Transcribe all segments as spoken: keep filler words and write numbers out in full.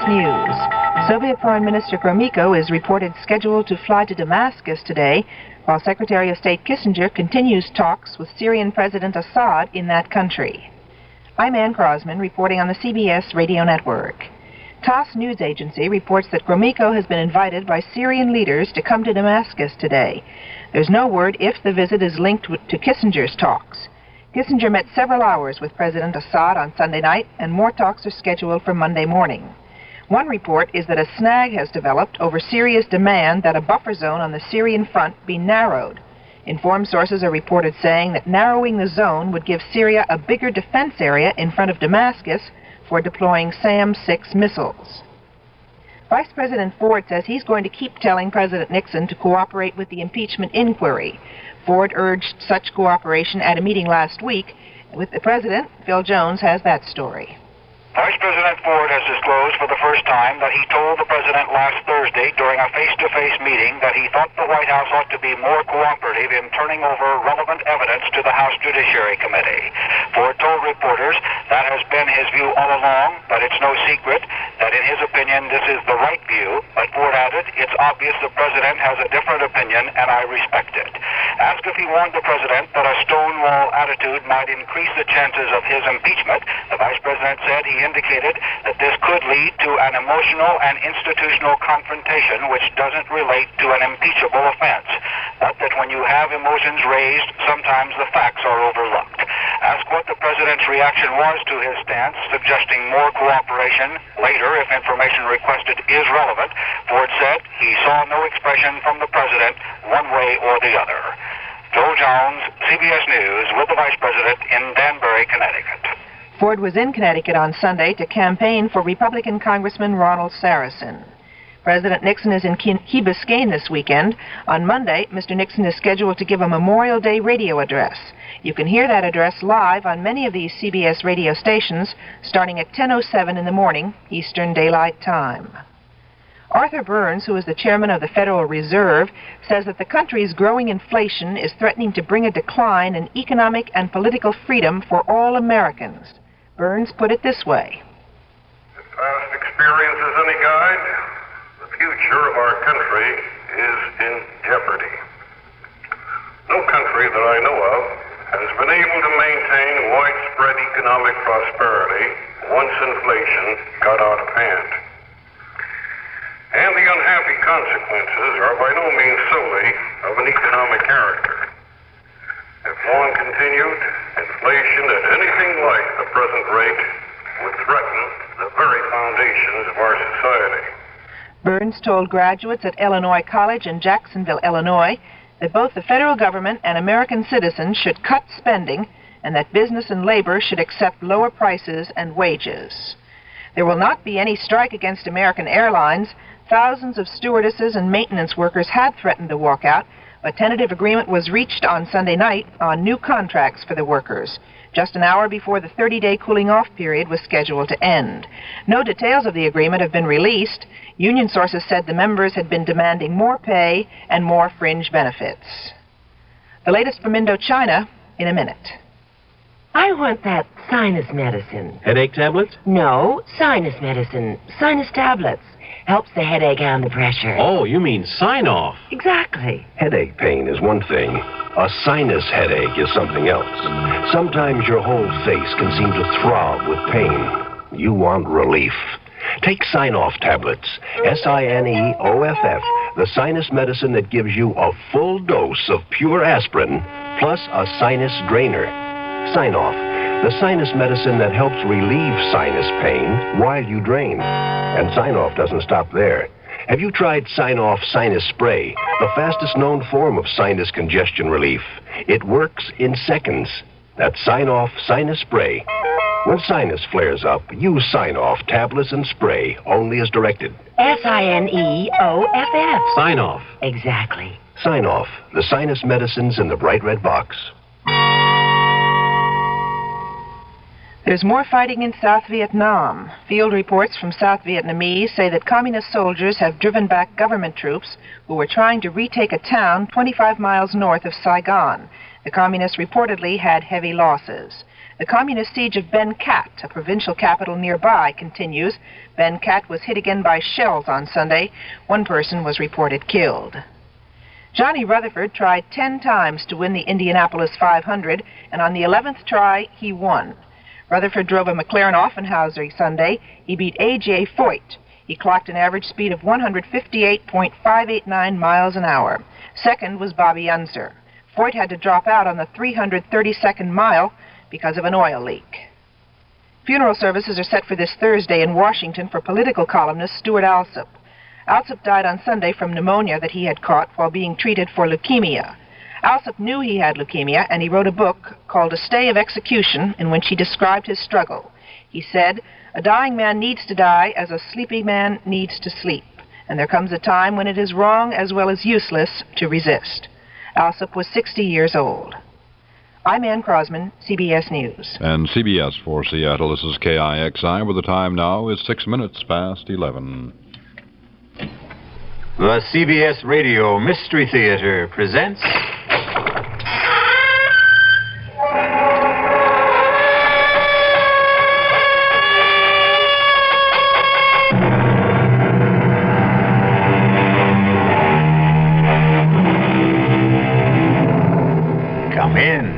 News. Soviet Foreign Minister Gromyko is reported scheduled to fly to Damascus today, while Secretary of State Kissinger continues talks with Syrian President Assad in that country. I'm Ann Crosman, reporting on the C B S Radio Network. TASS news agency reports that Gromyko has been invited by Syrian leaders to come to Damascus today. There's no word if the visit is linked to Kissinger's talks. Kissinger met several hours with President Assad on Sunday night, and more talks are scheduled for Monday morning. One report is that a snag has developed over Syria's demand that a buffer zone on the Syrian front be narrowed. Informed sources are reported saying that narrowing the zone would give Syria a bigger defense area in front of Damascus for deploying SAM six missiles. Vice President Ford says he's going to keep telling President Nixon to cooperate with the impeachment inquiry. Ford urged such cooperation at a meeting last week. With the president, Phil Jones has that story. Vice President Ford has disclosed for the first time that he told the president last Thursday during a face-to-face meeting that he thought the White House ought to be more cooperative in turning over relevant evidence to the House Judiciary Committee. Ford told reporters that has been his view all along, but it's no secret that in his opinion this is the right view. But Ford added, it's obvious the president has a different opinion and I respect it. Asked if he warned the president that a stonewall attitude might increase the chances of his impeachment, the vice president said he indicated that this could lead to an emotional and institutional confrontation which doesn't relate to an impeachable offense, but that when you have emotions raised, sometimes the facts are overlooked. Asked what the president's reaction was to his stance, suggesting more cooperation later if information requested is relevant, Ford said he saw no expression from the president one way or the other. Joel Jones, C B S News, with the vice president in Danbury, Connecticut. Ford was in Connecticut on Sunday to campaign for Republican Congressman Ronald Saracen. President Nixon is in Key Biscayne this weekend. On Monday, Mister Nixon is scheduled to give a Memorial Day radio address. You can hear that address live on many of these C B S radio stations starting at ten oh seven in the morning, Eastern Daylight Time. Arthur Burns, who is the chairman of the Federal Reserve, says that the country's growing inflation is threatening to bring a decline in economic and political freedom for all Americans. Burns put it this way. If past experience is any guide, the future of our country is in jeopardy. No country that I know of has been able to maintain widespread economic prosperity once inflation got out of hand. And the unhappy consequences are by no means solely of an economic character. If long continued, inflation at anything like the present rate would threaten the very foundations of our society. Burns told graduates at Illinois College in Jacksonville, Illinois, that both the federal government and American citizens should cut spending and that business and labor should accept lower prices and wages. There will not be any strike against American Airlines. Thousands of stewardesses and maintenance workers had threatened to walk out. A tentative agreement was reached on Sunday night on new contracts for the workers, just an hour before the thirty-day cooling-off period was scheduled to end. No details of the agreement have been released. Union sources said the members had been demanding more pay and more fringe benefits. The latest from Indochina in a minute. I want that sinus medicine. Headache tablets? No, sinus medicine. Sinus tablets. Helps the headache and the pressure. Oh, you mean sign-off. Exactly. Headache pain is one thing. A sinus headache is something else. Sometimes your whole face can seem to throb with pain. You want relief. Take Sign-Off tablets. S I N E O F F, the sinus medicine that gives you a full dose of pure aspirin, plus a sinus drainer. Sign-Off, the sinus medicine that helps relieve sinus pain while you drain. And Sign-Off doesn't stop there. Have you tried Sign-Off Sinus Spray, the fastest known form of sinus congestion relief? It works in seconds. That's Sign-Off Sinus Spray. When sinus flares up, use Sign-Off tablets and spray, only as directed. S I N E O F F. Sign-Off. Exactly. Sign-Off, the sinus medicines in the bright red box. There's more fighting in South Vietnam. Field reports from South Vietnamese say that communist soldiers have driven back government troops who were trying to retake a town twenty-five miles north of Saigon. The communists reportedly had heavy losses. The communist siege of Ben Cat, a provincial capital nearby, continues. Ben Cat was hit again by shells on Sunday. One person was reported killed. Johnny Rutherford tried ten times to win the Indianapolis five hundred, and on the eleventh try, he won. Rutherford drove a McLaren Offenhauser Sunday. He beat A J Foyt. He clocked an average speed of one hundred fifty-eight point five eight nine miles an hour. Second was Bobby Unser. Foyt had to drop out on the three hundred thirty-second mile because of an oil leak. Funeral services are set for this Thursday in Washington for political columnist Stuart Alsop. Alsop died on Sunday from pneumonia that he had caught while being treated for leukemia. Alsop knew he had leukemia, and he wrote a book called A Stay of Execution in which he described his struggle. He said, "A dying man needs to die as a sleeping man needs to sleep, and there comes a time when it is wrong as well as useless to resist." Alsop was sixty years old. I'm Ann Crosman, C B S News. And C B S for Seattle, this is K I X I, where the time now is six minutes past eleven. The C B S Radio Mystery Theater presents... Come in.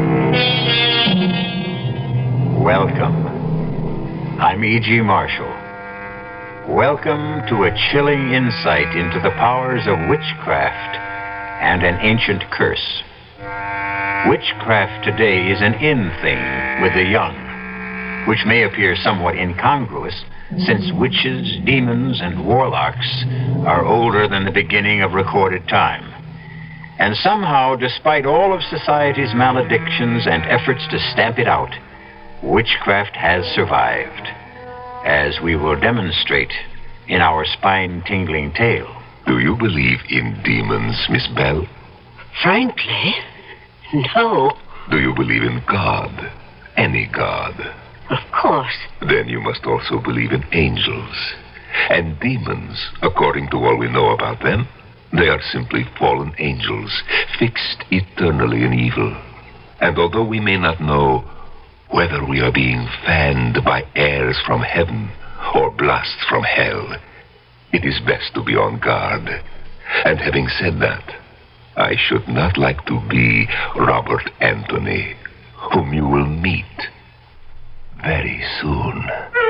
Welcome. I'm E G Marshall. Welcome to a chilling insight into the powers of witchcraft and an ancient curse. Witchcraft today is an in thing with the young, which may appear somewhat incongruous since witches, demons, and warlocks are older than the beginning of recorded time. And somehow, despite all of society's maledictions and efforts to stamp it out, witchcraft has survived, as we will demonstrate in our spine-tingling tale. Do you believe in demons, Miss Bell? Frankly, no. Do you believe in God? Any God? Of course. Then you must also believe in angels. And demons, according to all we know about them, they are simply fallen angels, fixed eternally in evil. And although we may not know whether we are being fanned by airs from heaven or blasts from hell, it is best to be on guard. And having said that, I should not like to be Robert Anthony, whom you will meet very soon.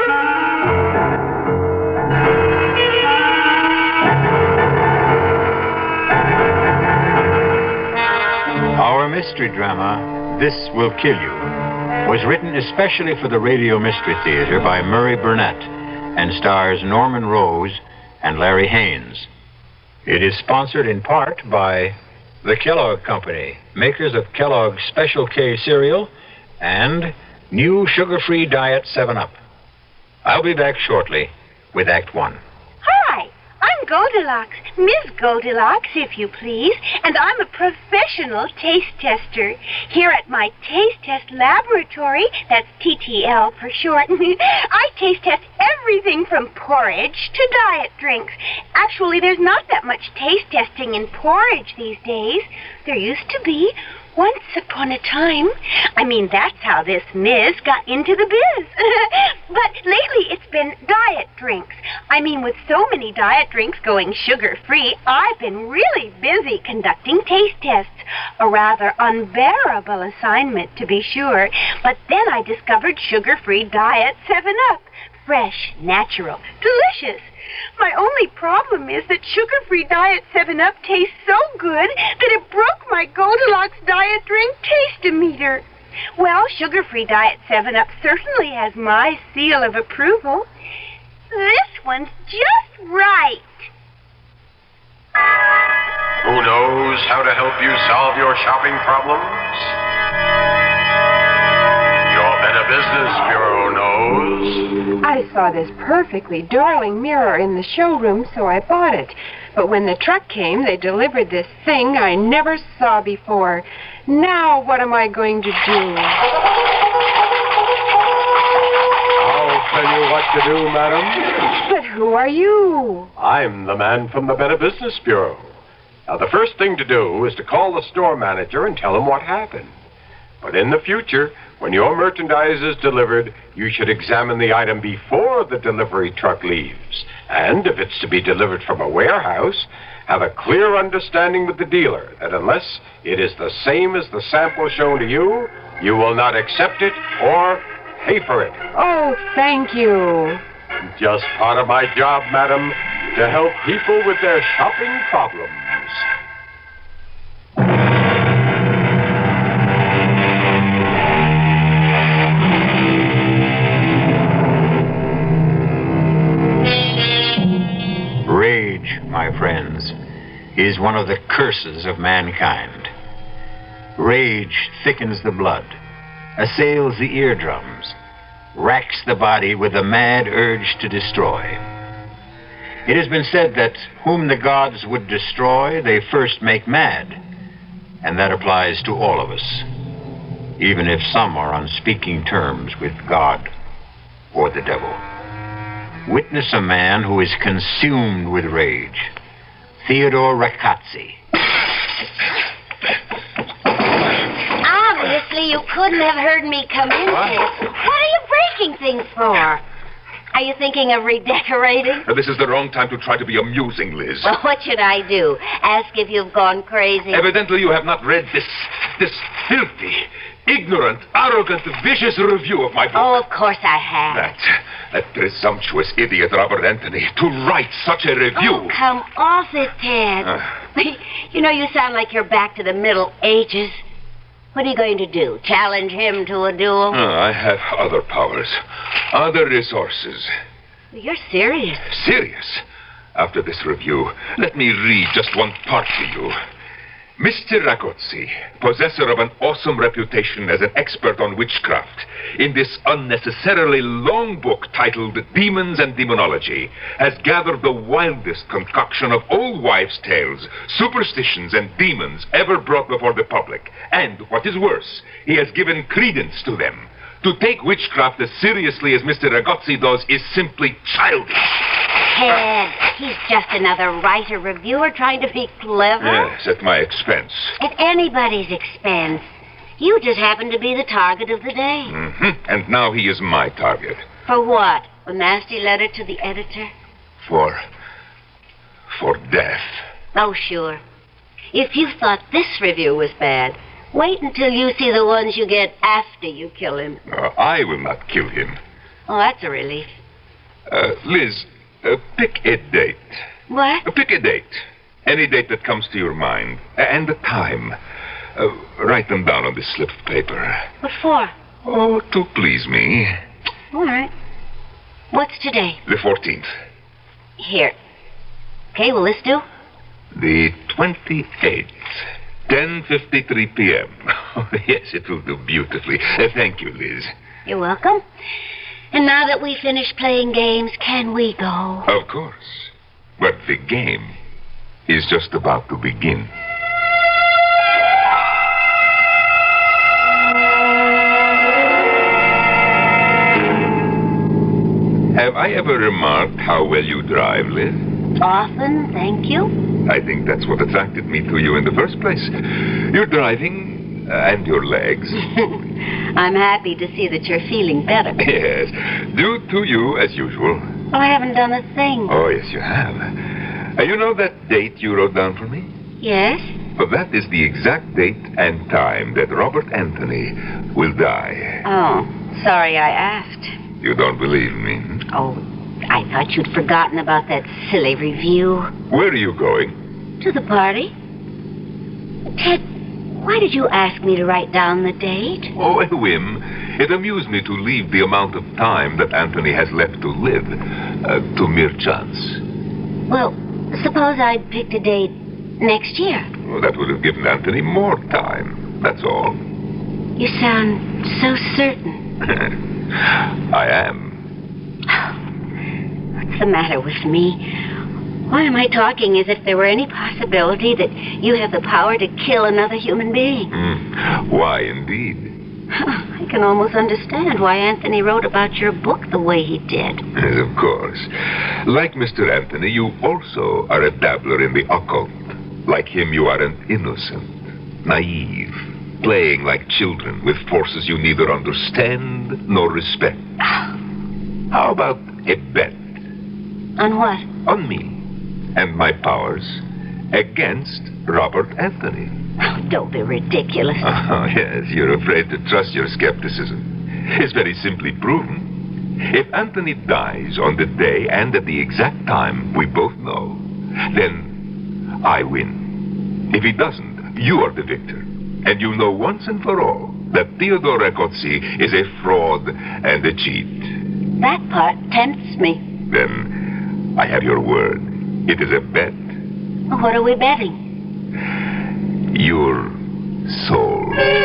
Our mystery drama, This Will Kill You, was written especially for the Radio Mystery Theater by Murray Burnett and stars Norman Rose and Larry Haynes. It is sponsored in part by the Kellogg Company, makers of Kellogg's Special K cereal and new sugar-free diet seven up. I'll be back shortly with Act One. Hi, I'm Goldilocks, Miss Goldilocks, if you please, and I'm a professional taste tester. Here at my Taste Test Laboratory, that's T T L for short, I taste test everything from porridge to diet drinks. Actually, there's not that much taste testing in porridge these days. There used to be. Once upon a time. I mean, that's how this Miz got into the biz. But lately it's been diet drinks. I mean, with so many diet drinks going sugar-free, I've been really busy conducting taste tests. A rather unbearable assignment, to be sure. But then I discovered sugar-free diet seven up. Fresh, natural, delicious. My only problem is that sugar-free Diet seven up tastes so good that it broke my Goldilocks diet drink taste-o-meter. Well, sugar-free Diet seven up certainly has my seal of approval. This one's just right. Who knows how to help you solve your shopping problems? Your Better Business Bureau knows. I saw this perfectly darling mirror in the showroom, so I bought it. But when the truck came, they delivered this thing I never saw before. Now what am I going to do? I'll tell you what to do, madam. But who are you? I'm the man from the Better Business Bureau. Now, the first thing to do is to call the store manager and tell him what happened. But in the future, When your merchandise is delivered, you should examine the item before the delivery truck leaves. And if it's to be delivered from a warehouse, have a clear understanding with the dealer that unless it is the same as the sample shown to you, you will not accept it or pay for it. Oh, thank you. Just part of my job, madam, to help people with their shopping problems. Rage, my friends, is one of the curses of mankind. Rage thickens the blood, assails the eardrums, racks the body with a mad urge to destroy. It has been said that whom the gods would destroy, they first make mad. And that applies to all of us, even if some are on speaking terms with God or the devil. Witness a man who is consumed with rage. Theodore Rakoczy. Obviously, you couldn't have heard me come in here. What are you breaking things for? Are you thinking of redecorating? Uh, this is the wrong time to try to be amusing, Liz. Well, what should I do? Ask if you've gone crazy? Evidently, you have not read this, this filthy, ignorant, arrogant, vicious review of my book. Oh, of course I have. That, that presumptuous idiot, Robert Anthony, to write such a review. Oh, come off it, Ted. Uh. You know, you sound like you're back to the Middle Ages. What are you going to do? Challenge him to a duel? Uh, I have other powers, other resources. You're serious. Serious? After this review, let me read just one part to you. Mister Rakoczy, possessor of an awesome reputation as an expert on witchcraft, in this unnecessarily long book titled Demons and Demonology, has gathered the wildest concoction of old wives' tales, superstitions, and demons ever brought before the public. And, what is worse, he has given credence to them. To take witchcraft as seriously as Mister Rakoczy does is simply childish. Ted, he's just another writer-reviewer trying to be clever. Yes, at my expense. At anybody's expense. You just happen to be the target of the day. Mm-hmm. And now he is my target. For what? A nasty letter to the editor? For... for death. Oh, sure. If you thought this review was bad, wait until you see the ones you get after you kill him. Uh, I will not kill him. Oh, that's a relief. Uh, Liz... Uh, pick a date. What? Uh, pick a date. Any date that comes to your mind. Uh, and the time. Uh, write them down on this slip of paper. What for? Oh, to please me. All right. What's today? The fourteenth. Here. Okay, will this do? The twenty-eighth. ten fifty-three p.m. Oh, yes, it will do beautifully. Uh, thank you, Liz. You're welcome. And now that we finished playing games, can we go? Of course. But the game is just about to begin. Have I ever remarked how well you drive, Liz? Often, thank you. I think that's what attracted me to you in the first place. Your driving... and your legs. I'm happy to see that you're feeling better. Yes. Due to you, as usual. Oh, I haven't done a thing. Oh, yes, you have. Uh, you know that date you wrote down for me? Yes. But that is the exact date and time that Robert Anthony will die. Oh, sorry I asked. You don't believe me? Oh, I thought you'd forgotten about that silly review. Where are you going? To the party. Ted, why did you ask me to write down the date? Oh, a whim. It amused me to leave the amount of time that Anthony has left to live uh, to mere chance. Well, suppose I'd picked a date next year. Well, that would have given Anthony more time. That's all. You sound so certain. I am. What's the matter with me? Why am I talking as if there were any possibility that you have the power to kill another human being? Mm. Why, indeed? I can almost understand why Anthony wrote about your book the way he did. Yes, of course. Like Mister Anthony, you also are a dabbler in the occult. Like him, you are an innocent, naive, playing like children with forces you neither understand nor respect. How about a bet? On what? On me and my powers against Robert Anthony. Oh, don't be ridiculous. Oh, yes, you're afraid to trust your skepticism. It's very simply proven. If Anthony dies on the day and at the exact time we both know, then I win. If he doesn't, you are the victor. And you know once and for all that Theodore Rakoczy is a fraud and a cheat. That part tempts me. Then I have your word. It is a bet. What are we betting? Your soul.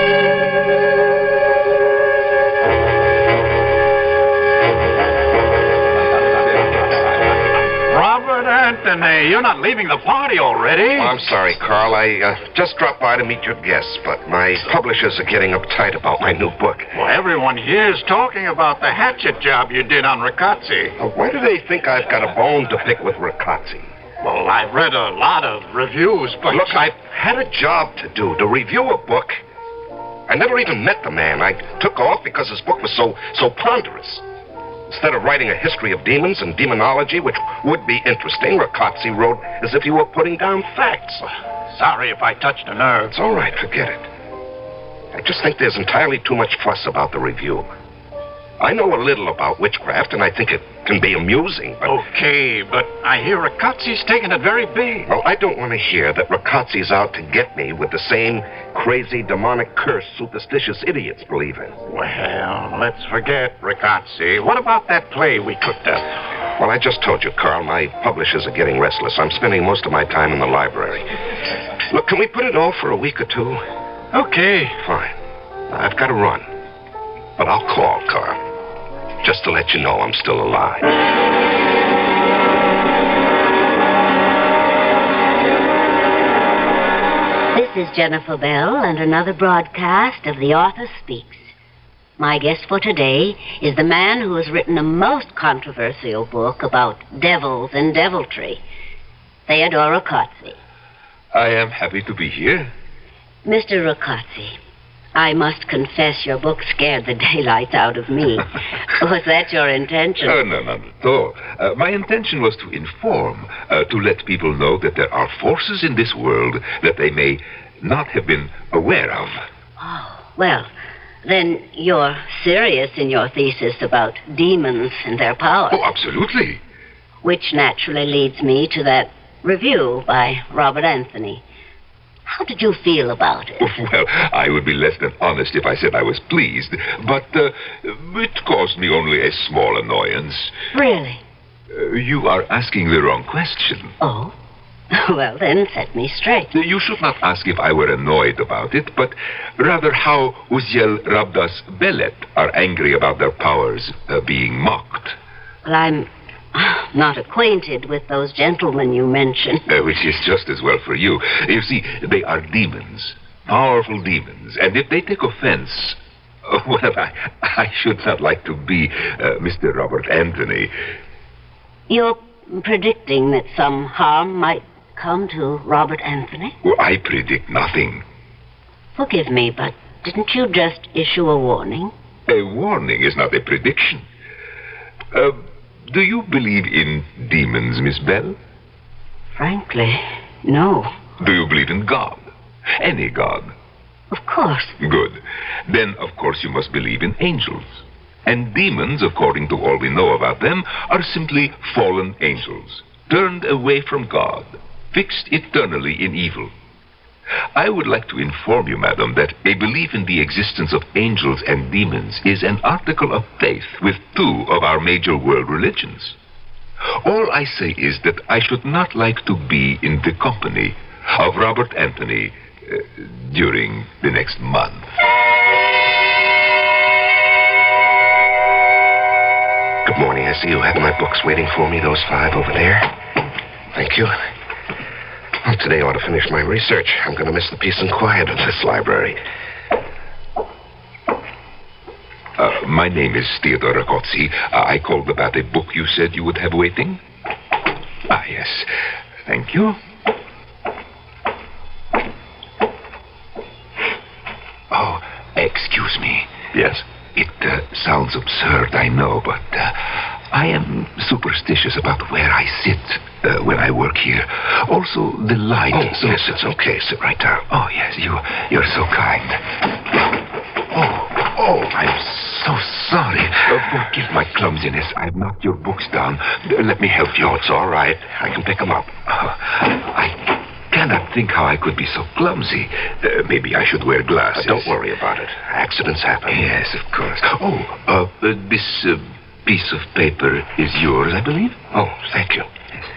Robert Anthony, you're not leaving the party already. Oh, I'm sorry, Carl. I uh, just dropped by to meet your guests, but my publishers are getting uptight about my new book. Well, everyone here's talking about the hatchet job you did on Rakoczy. Uh, why do they think I've got a bone to pick with Rakoczy? Well, I've read a lot of reviews, but... Look, I've had a job to do, to review a book. I never even met the man. I took off because his book was so, so ponderous. Instead of writing a history of demons and demonology, which would be interesting, Rakoczy wrote as if he were putting down facts. Sorry if I touched a nerve. It's all right, forget it. I just think there's entirely too much fuss about the review. I know a little about witchcraft, and I think it can be amusing, but... Okay, but I hear Rakoczi's taking it very big. Well, I don't want to hear that Rakoczi's out to get me with the same crazy, demonic curse superstitious idiots believe in. Well, let's forget Rakoczy. What about that play we cooked up? Well, I just told you, Carl, my publishers are getting restless. I'm spending most of my time in the library. Look, can we put it off for a week or two? Okay. Fine. I've got to run. But I'll call, Carl. Just to let you know I'm still alive. This is Jennifer Bell and another broadcast of The Author Speaks. My guest for today is the man who has written a most controversial book about devils and deviltry, Theodore Rakoczy. I am happy to be here. Mister Rakoczy, I must confess your book scared the daylights out of me. Was that your intention? Oh, no, not at all. Uh, my intention was to inform, uh, to let people know that there are forces in this world that they may not have been aware of. Oh, well, then you're serious in your thesis about demons and their powers. Oh, absolutely. Which naturally leads me to that review by Robert Anthony. How did you feel about it? Well, I would be less than honest if I said I was pleased, but uh, it caused me only a small annoyance. Really? Uh, you are asking the wrong question. Oh? Well, then, set me straight. You should not ask if I were annoyed about it, but rather how Uziel Rabdas Belet are angry about their powers uh, being mocked. Well, I'm not acquainted with those gentlemen you mentioned. Uh, which is just as well for you. You see, they are demons, powerful demons, and if they take offense, uh, well, I, I should not like to be uh, Mister Robert Anthony. You're predicting that some harm might come to Robert Anthony? Well, I predict nothing. Forgive me, but didn't you just issue a warning? A warning is not a prediction. Uh... Do you believe in demons, Miss Bell? Frankly, no. Do you believe in God? Any God? Of course. Good. Then, of course, you must believe in angels. And demons, according to all we know about them, are simply fallen angels, turned away from God, fixed eternally in evil. I would like to inform you, madam, that a belief in the existence of angels and demons is an article of faith with two of our major world religions. All I say is that I should not like to be in the company of Robert Anthony uh, during the next month. Good morning. I see you have my books waiting for me, those five over there. Thank you. Well, today I ought to finish my research. I'm going to miss the peace and quiet of this library. Uh, my name is Theodore Rakoczy. Uh, I called about a book you said you would have waiting. Ah, yes. Thank you. sounds absurd, I know, but uh, I am superstitious about where I sit uh, when I work here. Also, the light. Oh, so yes, it's okay. Sit right down. Oh, yes, you, you're so kind. Oh, oh, I'm so sorry. Uh, forgive my clumsiness. I've knocked your books down. Uh, let me help you. Oh, it's all right. I can pick them up. Uh, I cannot think how I could be so clumsy. Uh, maybe I should wear glasses. Uh, don't worry about it. Accidents happen. Yes, of course. Oh, uh, uh, this uh, piece of paper is yours, I believe? Oh, thank you. Yes.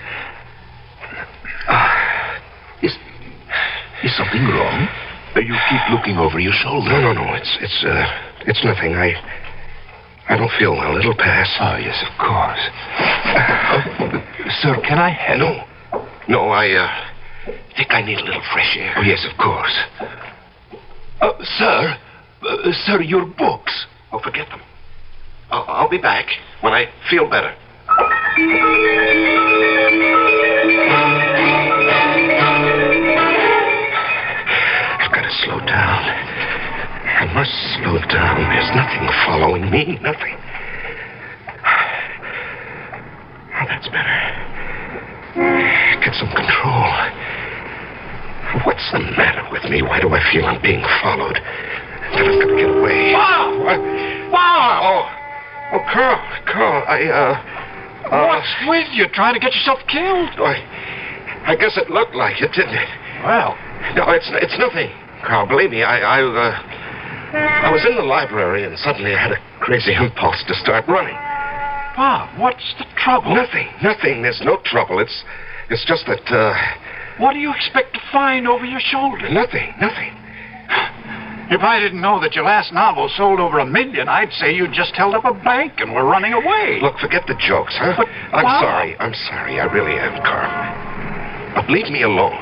Uh, is, is something wrong? Uh, you keep looking over your shoulder. No, no, no. It's, it's, uh, it's nothing. I, I don't feel well. It'll pass. Oh, yes, of course. Uh, sir, can I help? No. No, I, uh... I think I need a little fresh air. Oh, yes, of course. Uh, sir, uh, sir, your books. Oh, forget them. I'll, I'll be back when I feel better. I've got to slow down. I must slow down. There's nothing following me. Nothing. Oh, that's better. Get some control. What's the matter with me? Why do I feel I'm being followed? That I've got to get away. Bob! What? Bob! Oh, oh, Carl, Carl, I, uh... uh What's with you? Trying to get yourself killed? I, I guess it looked like it, didn't it? Well... No, it's it's nothing, Carl. Believe me, I, I, uh... I was in the library, and suddenly I had a crazy impulse to start running. Bob, what's the trouble? Nothing, nothing. There's no trouble. It's... It's just that, uh... What do you expect to find over your shoulder? Nothing, nothing. If I didn't know that your last novel sold over a million, I'd say you just held up a bank and were running away. Look, forget the jokes, huh? But, I'm Bob... sorry. I'm sorry. I really am, Carl. But leave me alone.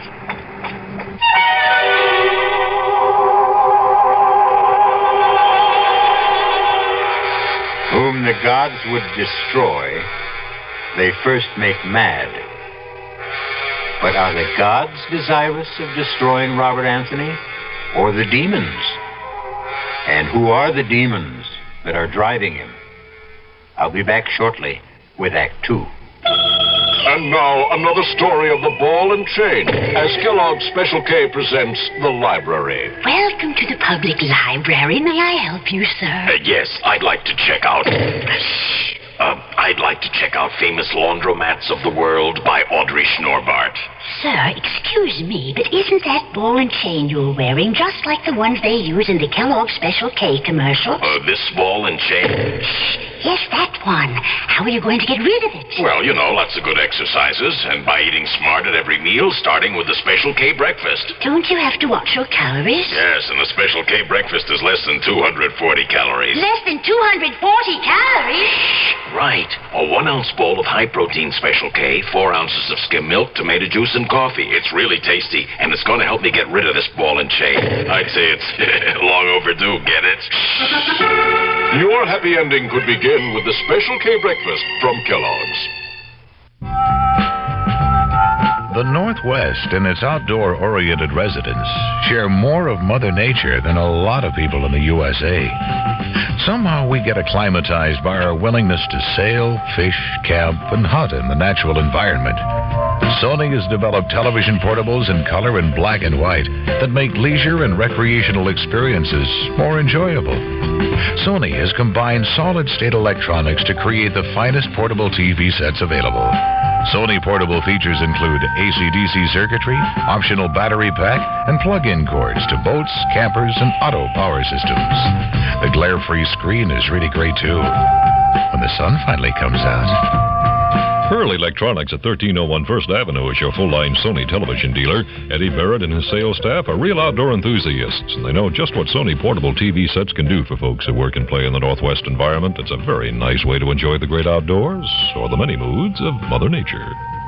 Whom the gods would destroy, they first make mad. But are the gods desirous of destroying Robert Anthony, or the demons? And who are the demons that are driving him? I'll be back shortly with Act Two. And now, another story of the ball and chain, as Kellogg's Special K presents The Library. Welcome to the public library. May I help you, sir? Uh, yes, I'd like to check out... Uh, I'd like to check out Famous Laundromats of the World by Audrey Schnorbart. Sir, excuse me, but isn't that ball and chain you're wearing just like the ones they use in the Kellogg's Special K commercial? Uh, this ball and chain? Yes, that one. How are you going to get rid of it? Well, you know, lots of good exercises, and by eating smart at every meal, starting with the Special K breakfast. Don't you have to watch your calories? Yes, and the Special K breakfast is less than two hundred forty calories. Less than two hundred forty calories? Right. A one-ounce bowl of high-protein Special K, four ounces of skim milk, tomato juice, and coffee. It's really tasty, and it's going to help me get rid of this ball and chain. I'd say it's long overdue, get it? Your happy ending could begin with the Special K breakfast from Kellogg's. The Northwest and its outdoor-oriented residents share more of Mother Nature than a lot of people in the U S A. Somehow we get acclimatized by our willingness to sail, fish, camp, and hunt in the natural environment. Sony has developed television portables in color and black and white that make leisure and recreational experiences more enjoyable. Sony has combined solid-state electronics to create the finest portable T V sets available. Sony portable features include A C D C circuitry, optional battery pack, and plug-in cords to boats, campers, and auto power systems. The glare-free screen is really great, too, when the sun finally comes out. Pearl Electronics at thirteen oh one First Avenue is your full-line Sony television dealer. Eddie Barrett and his sales staff are real outdoor enthusiasts, and they know just what Sony portable T V sets can do for folks who work and play in the Northwest environment. It's a very nice way to enjoy the great outdoors or the many moods of Mother Nature.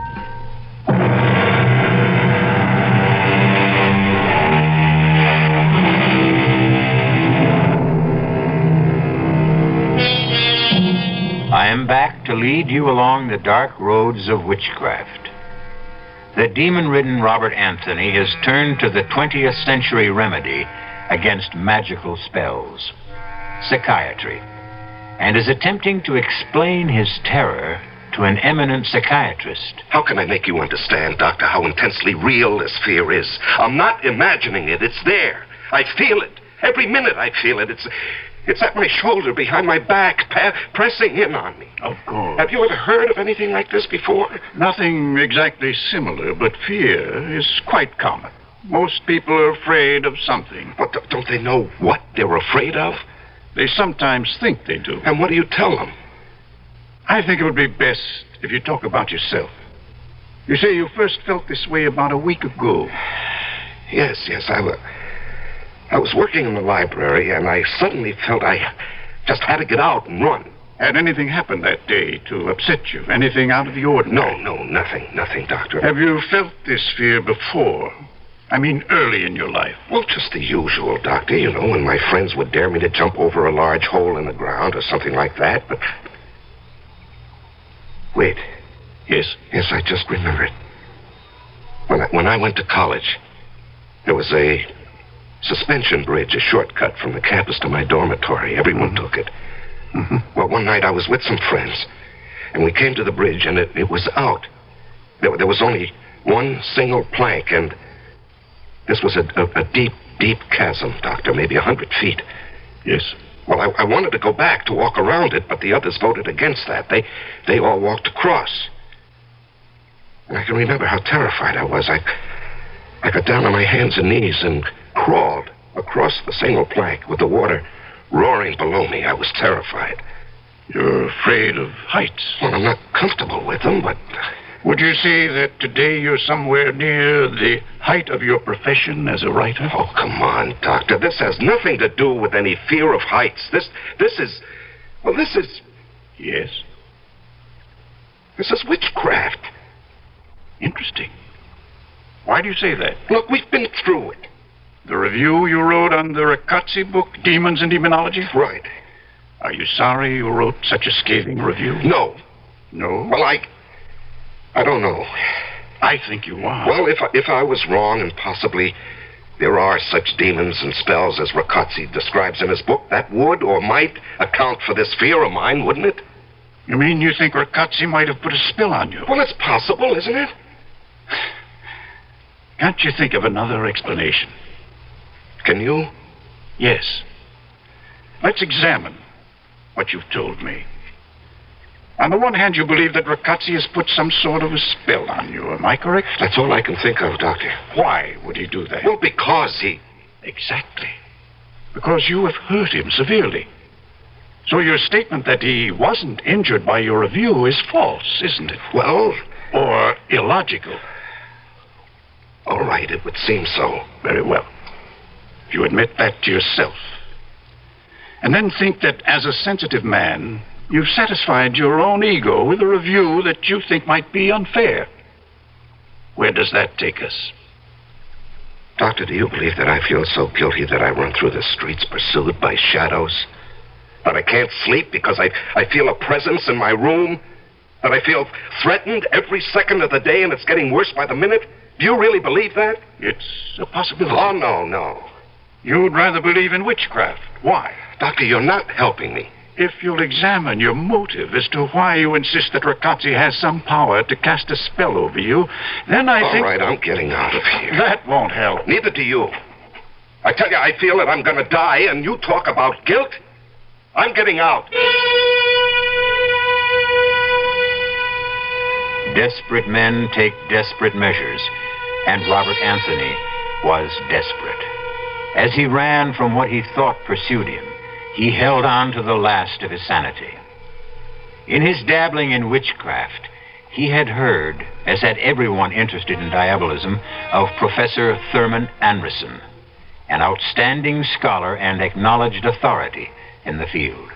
I am back to lead you along the dark roads of witchcraft. The demon-ridden Robert Anthony has turned to the twentieth century remedy against magical spells: psychiatry. and is attempting to explain his terror to an eminent psychiatrist. How can I make you understand, Doctor, how intensely real this fear is? I'm not imagining it. It's there. I feel it. Every minute I feel it. It's it's at my shoulder, behind my back, pa- pressing in on me. Of course. Have you ever heard of anything like this before? Nothing exactly similar, but fear is quite common. Most people are afraid of something. But don't they know what they're afraid of? They sometimes think they do. And what do you tell them? I think it would be best if you talk about yourself. You say you first felt this way about a week ago. Yes, yes, I was... I was working in the library, and I suddenly felt I just had to get out and run. Had anything happened that day to upset you? Anything out of the ordinary? No, no, nothing, nothing, Doctor. Have you felt this fear before? I mean, early in your life? Well, just the usual, Doctor. You know, when my friends would dare me to jump over a large hole in the ground or something like that, but... Wait. Yes? Yes, I just remembered. When I, when I went to college, there was a suspension bridge, a shortcut from the campus to my dormitory. Everyone took it. Mm-hmm. Well, one night I was with some friends, and we came to the bridge, and it, it was out. There, there was only one single plank, and this was a, a, a deep, deep chasm, Doctor, maybe a hundred feet. Yes. Well, I, I wanted to go back to walk around it, but the others voted against that. They, they all walked across. And I can remember how terrified I was. I, I got down on my hands and knees and crawled across the single plank with the water roaring below me. I was terrified. You're afraid of heights? Well, I'm not comfortable with them, but... Would you say that today you're somewhere near the height of your profession as a writer? Oh, come on, Doctor. This has nothing to do with any fear of heights. This, this is... Well, this is... Yes? This is witchcraft. Interesting. Why do you say that? Look, we've been through it. The review you wrote on the Riccozzi book, Demons and Demonology? Right. Are you sorry you wrote such a scathing review? No. No? Well, I... I don't know. I think you are. Well, if I, if I was wrong, and possibly there are such demons and spells as Riccozzi describes in his book, that would or might account for this fear of mine, wouldn't it? You mean you think Riccozzi might have put a spell on you? Well, it's possible, isn't it? Can't you think of another explanation? Can you? Yes. Let's examine what you've told me. On the one hand, you believe that Riccozzi has put some sort of a spell on you. Am I correct? That's all I can think of, Doctor. Why would he do that? Well, because he... Exactly. Because you have hurt him severely. So your statement that he wasn't injured by your review is false, isn't it? Well... Or illogical. All right, it would seem so. Very well. If you admit that to yourself, and then think that as a sensitive man, you've satisfied your own ego with a review that you think might be unfair, where does that take us? Doctor, do you believe that I feel so guilty that I run through the streets pursued by shadows? That I can't sleep because I, I feel a presence in my room? That I feel threatened every second of the day and it's getting worse by the minute? Do you really believe that? It's a possibility. Oh, no, no. You'd rather believe in witchcraft. Why? Doctor, you're not helping me. If you'll examine your motive as to why you insist that Riccozzi has some power to cast a spell over you, then I All think... All right, I'm getting out of here. That won't help. Neither do you. I tell you, I feel that I'm going to die, and you talk about guilt? I'm getting out. Desperate men take desperate measures, and Robert Anthony was desperate. As he ran from what he thought pursued him, he held on to the last of his sanity. In his dabbling in witchcraft, he had heard, as had everyone interested in diabolism, of Professor Thurman Anderson, an outstanding scholar and acknowledged authority in the field.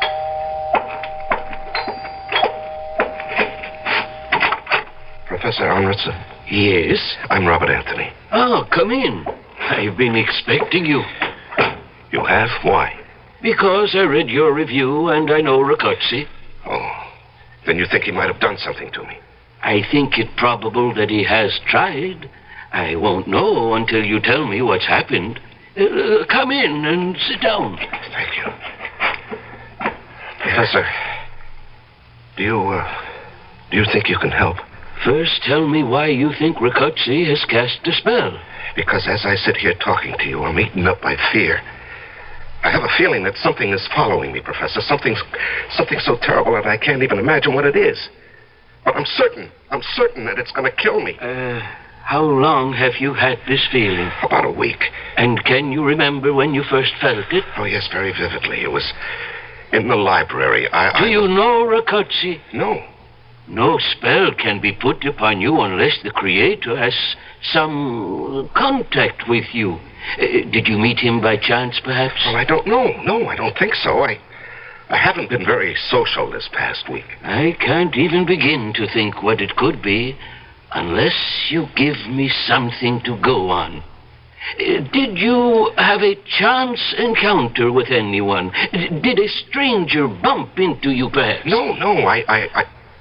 Professor Anderson? Yes? I'm Robert Anthony. Oh, come in. I've been expecting you. You have? Why? Because I read your review and I know Riccozzi. Oh. Then you think he might have done something to me? I think it probable that he has tried. I won't know until you tell me what's happened. Uh, come in and sit down. Thank you. Professor, do you, uh, do you think you can help? First, tell me why you think Rakotsi has cast a spell. Because as I sit here talking to you, I'm eaten up by fear. I have a feeling that something is following me, Professor. Something, something so terrible that I can't even imagine what it is. But I'm certain, I'm certain that it's going to kill me. Uh, how long have you had this feeling? About a week. And can you remember when you first felt it? Oh, yes, very vividly. It was in the library. I, Do I... you know, Rakotsi? No. No spell can be put upon you unless the Creator has some contact with you. Uh, did you meet him by chance, perhaps? Well, I don't know. No, I don't think so. I, I haven't been very social this past week. I can't even begin to think what it could be unless you give me something to go on. Uh, did you have a chance encounter with anyone? D- did a stranger bump into you, perhaps? No, no, I, I, I...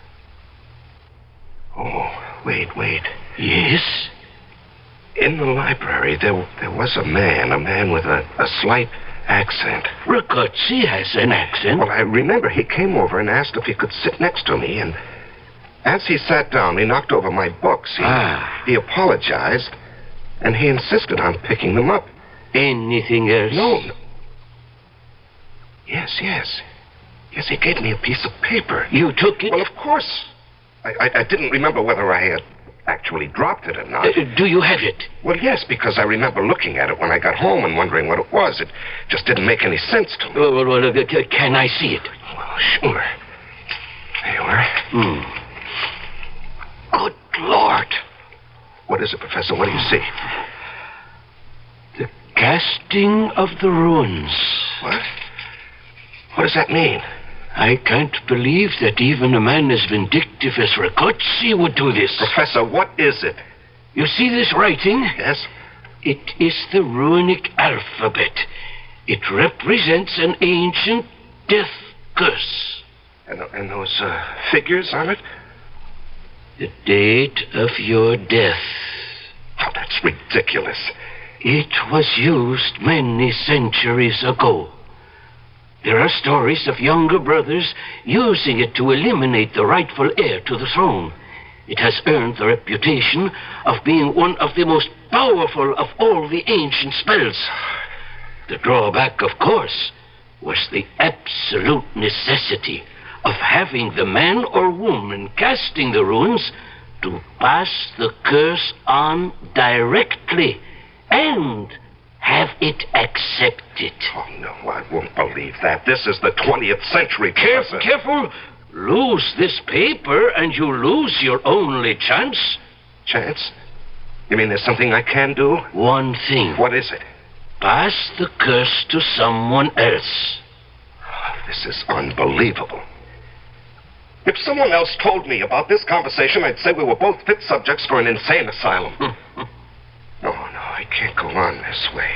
Oh, wait, wait. Yes? In the library, there there was a man, a man with a, a slight accent. Rakotsi has an accent? Well, I remember he came over and asked if he could sit next to me, and as he sat down, he knocked over my books. He, ah. he apologized, and he insisted on picking them up. Anything else? No, no. Yes, yes. Yes, he gave me a piece of paper. You took it? Well, of course. I, I, I didn't remember whether I had actually dropped it or not. Uh, do you have it? Well, yes, because I remember looking at it when I got home and wondering what it was. It just didn't make any sense to me. Well, well, well uh, can I see it? Well, sure. There you are. Hmm. Good Lord. What is it, Professor? What do you see? The casting of the runes. What? What does that mean? I can't believe that even a man as vindictive as Rakotsi would do this. Professor, what is it? You see this writing? Yes. It is the runic alphabet. It represents an ancient death curse. And, and those uh, figures on it? The date of your death. Oh, that's ridiculous. It was used many centuries ago. There are stories of younger brothers using it to eliminate the rightful heir to the throne. It has earned the reputation of being one of the most powerful of all the ancient spells. The drawback, of course, was the absolute necessity of having the man or woman casting the runes to pass the curse on directly and have it accepted. Oh, no, I won't believe that. This is the twentieth century, Careful, Professor. careful. Lose this paper and you lose your only chance. Chance? You mean there's something I can do? One thing. What is it? Pass the curse to someone else. This is unbelievable. If someone else told me about this conversation, I'd say we were both fit subjects for an insane asylum. No, no, I can't go on this way.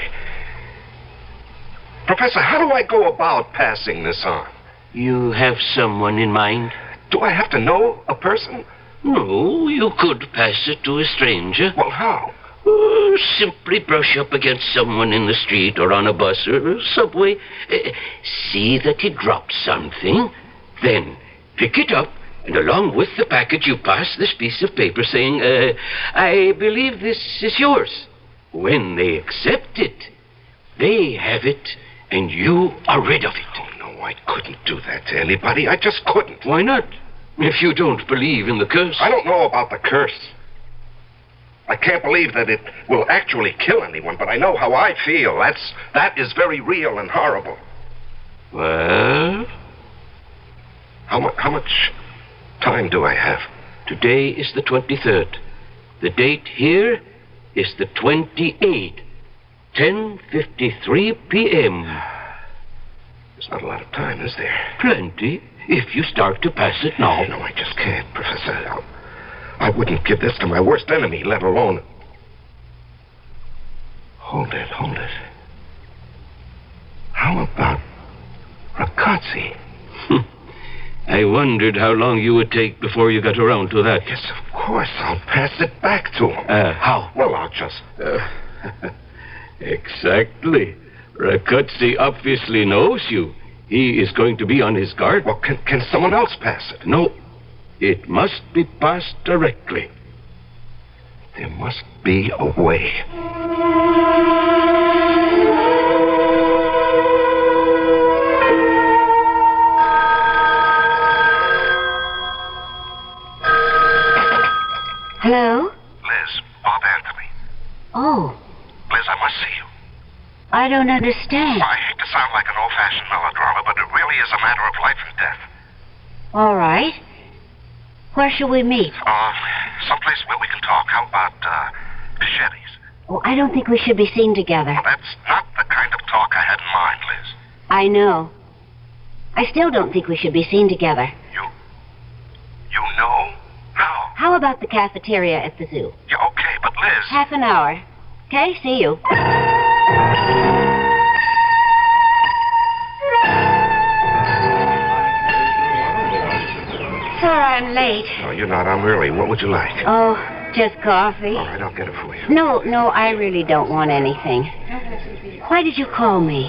Professor, how do I go about passing this on? You have someone in mind? Do I have to know a person? No, you could pass it to a stranger. Well, how? Uh, simply brush up against someone in the street or on a bus or subway. Uh, see that he drops something. Then pick it up, and along with the package, you pass this piece of paper saying, uh, I believe this is yours. When they accept it, they have it, and you are rid of it. Oh, no, I couldn't do that to anybody. I just couldn't. Why not? If you don't believe in the curse. I don't know about the curse. I can't believe that it will actually kill anyone, but I know how I feel. That's, that is very real and horrible. Well? How, mu- how much time do I have? Today is the twenty-third. The date here is the twenty-eighth. ten fifty-three p.m. There's not a lot of time, is there? Plenty, if you start to pass it now. No, I just can't, Professor. I'll, I wouldn't give this to my worst enemy, let alone... Hold it, hold it. How about Rakotsi? I wondered how long you would take before you got around to that. Yes, of course. I'll pass it back to him. Uh, how? Well, I'll just... Uh, exactly. Rakotsi obviously knows you. He is going to be on his guard. Well, can, can someone else pass it? No. It must be passed directly. There must be a way. Hello? Liz, Bob Anthony. Oh, Liz, I must see you. I don't understand. I hate to sound like an old-fashioned melodrama, but it really is a matter of life and death. All right. Where shall we meet? Uh, someplace where we can talk. How about, uh, Pichetti's? Oh, I don't think we should be seen together. Well, that's not the kind of talk I had in mind, Liz. I know. I still don't think we should be seen together. You... you know? How? How about the cafeteria at the zoo? Yeah, okay, but Liz... Half an hour. Okay, see you. Sorry I'm late. No, you're not. I'm early. What would you like? Oh, just coffee. All right, I'll get it for you. No, no, I really don't want anything. Why did you call me?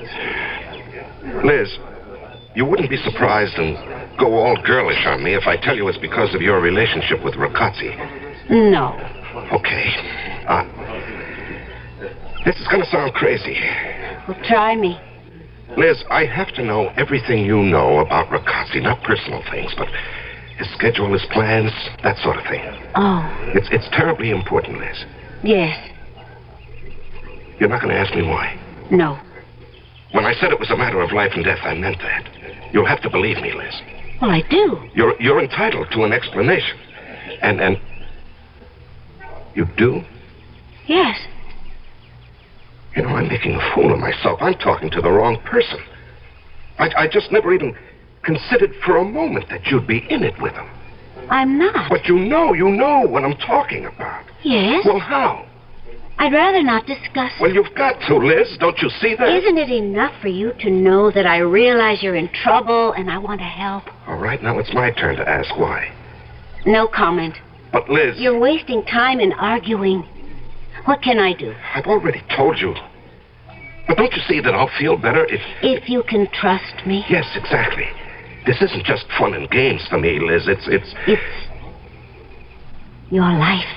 Liz, you wouldn't be surprised and go all girlish on me if I tell you it's because of your relationship with Riccozzi. No. Okay. Uh, this is going to sound crazy. Well, try me. Liz, I have to know everything you know about Riccozzi, not personal things, but his schedule, his plans, that sort of thing. Oh. It's, it's terribly important, Liz. Yes. You're not going to ask me why? No. When I said it was a matter of life and death, I meant that. You'll have to believe me, Liz. Well, I do. You're, you're entitled to an explanation. And, and... You do? Yes. You know, I'm making a fool of myself. I'm talking to the wrong person. I, I just never even considered for a moment that you'd be in it with him. I'm not. But you know, you know what I'm talking about. Yes? Well, how? I'd rather not discuss. Well, you've got to, Liz. Don't you see that? Isn't it enough for you to know that I realize you're in trouble and I want to help? All right, now it's my turn to ask why. No comment. But, Liz... You're wasting time in arguing. What can I do? I've already told you. But don't you see that I'll feel better if... If you can trust me? Yes, exactly. This isn't just fun and games for me, Liz. It's... It's... It's... your life.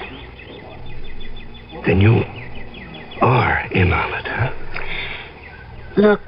Then you are in on it, huh? Look,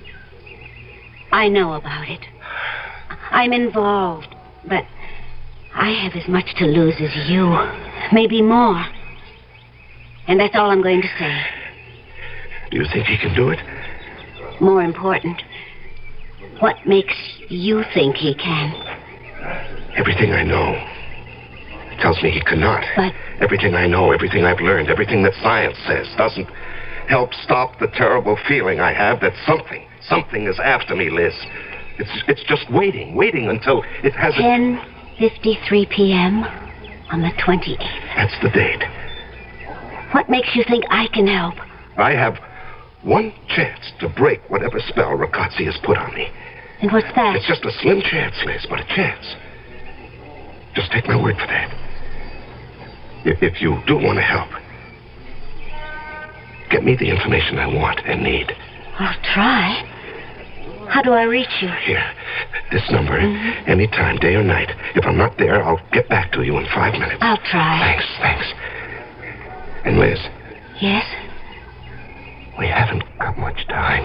I know about it. I'm involved, but I have as much to lose as you. Maybe more. And that's all I'm going to say. Do you think he can do it? More important, what makes you think he can? Everything I know tells me he cannot. But... Everything I know, everything I've learned, everything that science says doesn't help stop the terrible feeling I have that something, something is after me, Liz. It's, it's just waiting, waiting until it has a... ten fifty-three p.m. on the twenty-eighth. That's the date. What makes you think I can help? I have one chance to break whatever spell Riccozzi has put on me. And what's that? It's just a slim chance, Liz, but a chance. Just take my word for that. If, if you do want to help, get me the information I want and need. I'll try. How do I reach you? Here, this number, mm-hmm. Anytime, day or night. If I'm not there, I'll get back to you in five minutes. I'll try. Thanks, thanks. And Liz. Yes? We haven't got much time.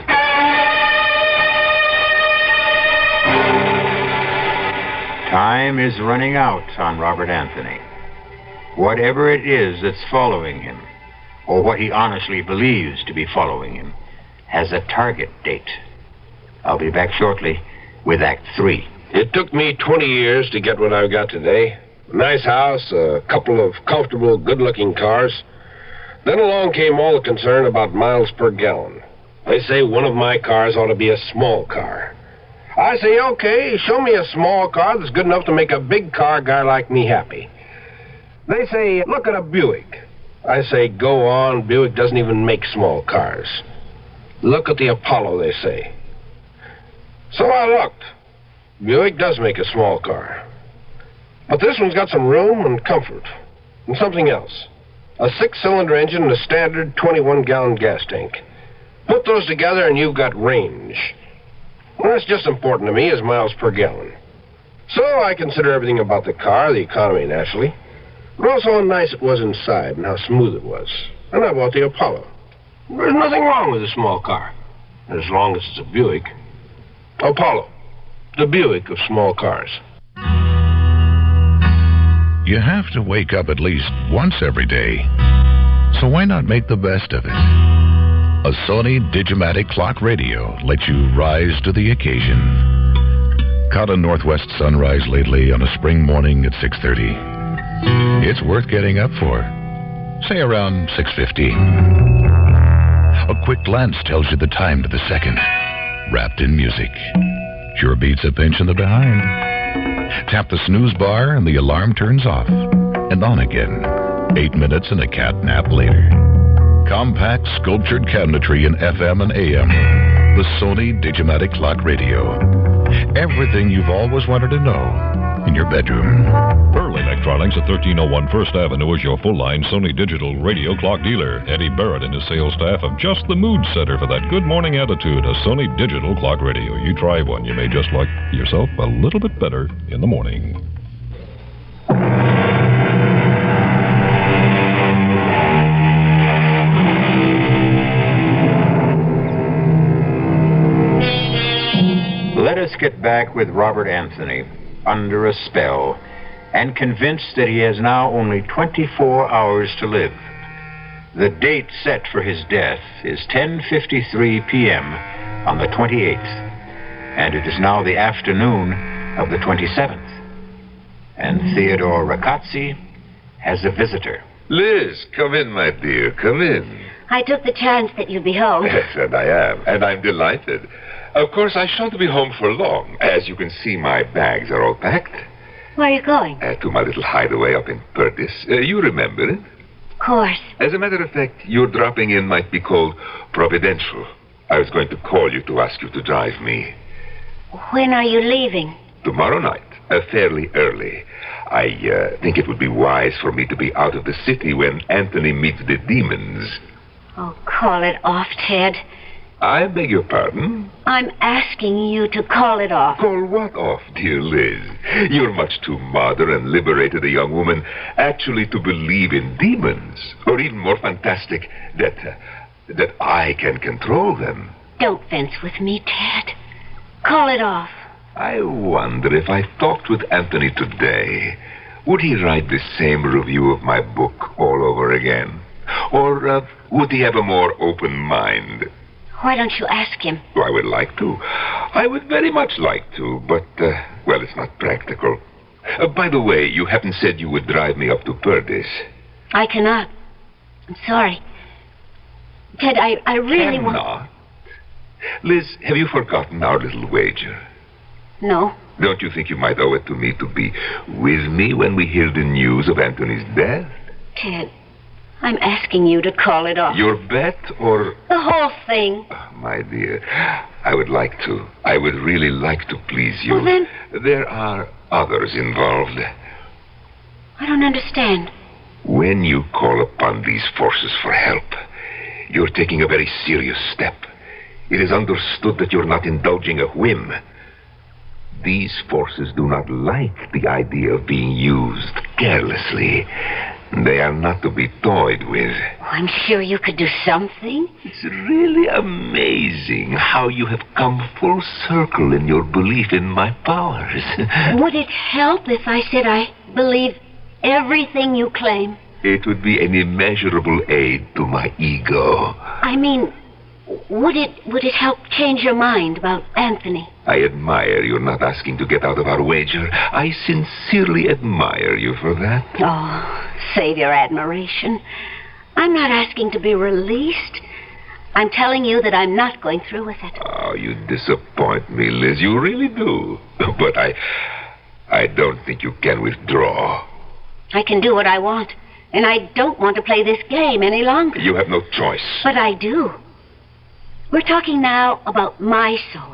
Time is running out on Robert Anthony. Whatever it is that's following him, or what he honestly believes to be following him, has a target date. I'll be back shortly with Act Three. It took me twenty years to get what I've got today. A nice house, a couple of comfortable, good-looking cars. Then along came all the concern about miles per gallon. They say one of my cars ought to be a small car. I say, okay, show me a small car that's good enough to make a big car guy like me happy. They say, look at a Buick. I say, go on, Buick doesn't even make small cars. Look at the Apollo, they say. So I looked. Buick does make a small car. But this one's got some room and comfort. And something else. A six-cylinder engine and a standard twenty-one gallon gas tank. Put those together and you've got range. Well, it's just important to me as miles per gallon. So I consider everything about the car, the economy naturally, but also how nice it was inside and how smooth it was. And I bought the Apollo. There's nothing wrong with a small car, as long as it's a Buick. Apollo, the Buick of small cars. You have to wake up at least once every day, so why not make the best of it? A Sony Digimatic Clock Radio lets you rise to the occasion. Caught a northwest sunrise lately on a spring morning at six thirty. It's worth getting up for, say around six fifty. A quick glance tells you the time to the second, wrapped in music. Sure beats a pinch in the behind. Tap the snooze bar and the alarm turns off. And on again. Eight minutes and a cat nap later. Compact sculptured cabinetry in F M and A M. The Sony Digimatic Clock Radio. Everything you've always wanted to know in your bedroom. Pearl Electronics at thirteen oh one First Avenue is your full-line Sony digital radio clock dealer. Eddie Barrett and his sales staff have just the mood setter for that good morning attitude, a Sony digital clock radio. You try one, you may just like yourself a little bit better in the morning. Let us get back with Robert Anthony, under a spell, and convinced that he has now only twenty-four hours to live. The date set for his death is ten fifty-three p.m. on the twenty-eighth, and it is now the afternoon of the twenty-seventh. And Theodore Ragazzi has a visitor. Liz, come in, my dear, come in. I took the chance that you'd be home. Yes, and I am, and I'm delighted. Of course, I shan't be home for long. As you can see, my bags are all packed. Where are you going? Uh, to my little hideaway up in Purtis. Uh, you remember it? Of course. As a matter of fact, your dropping in might be called providential. I was going to call you to ask you to drive me. When are you leaving? Tomorrow night, uh, fairly early. I uh, think it would be wise for me to be out of the city when Anthony meets the demons. Oh, call it off, Ted. I beg your pardon? I'm asking you to call it off. Call what off, dear Liz? You're much too modern and liberated a young woman actually to believe in demons. Or even more fantastic, that, uh, that I can control them. Don't fence with me, Ted. Call it off. I wonder if I talked with Anthony today, would he write the same review of my book all over again? Or uh, would he have a more open mind? Why don't you ask him? Oh, I would like to. I would very much like to, but, uh, well, it's not practical. Uh, by the way, you haven't said you would drive me up to Purtis. I cannot. I'm sorry. Ted, I, I really Cannot? want... Liz, have you forgotten our little wager? No. Don't you think you might owe it to me to be with me when we hear the news of Anthony's death? Ted, I'm asking you to call it off. Your bet or... The whole thing. Oh, my dear, I would like to. I would really like to please you. Well, then... There are others involved. I don't understand. When you call upon these forces for help, you're taking a very serious step. It is understood that you're not indulging a whim. These forces do not like the idea of being used carelessly. They are not to be toyed with. Oh, I'm sure you could do something. It's really amazing how you have come full circle in your belief in my powers. Would it help if I said I believe everything you claim? It would be an immeasurable aid to my ego. I mean, would it would it help change your mind about Anthony? I admire you're not asking to get out of our wager. I sincerely admire you for that. Oh, save your admiration. I'm not asking to be released. I'm telling you that I'm not going through with it. Oh, you disappoint me, Liz. You really do. But I... I don't think you can withdraw. I can do what I want, and I don't want to play this game any longer. You have no choice. But I do. We're talking now about my soul.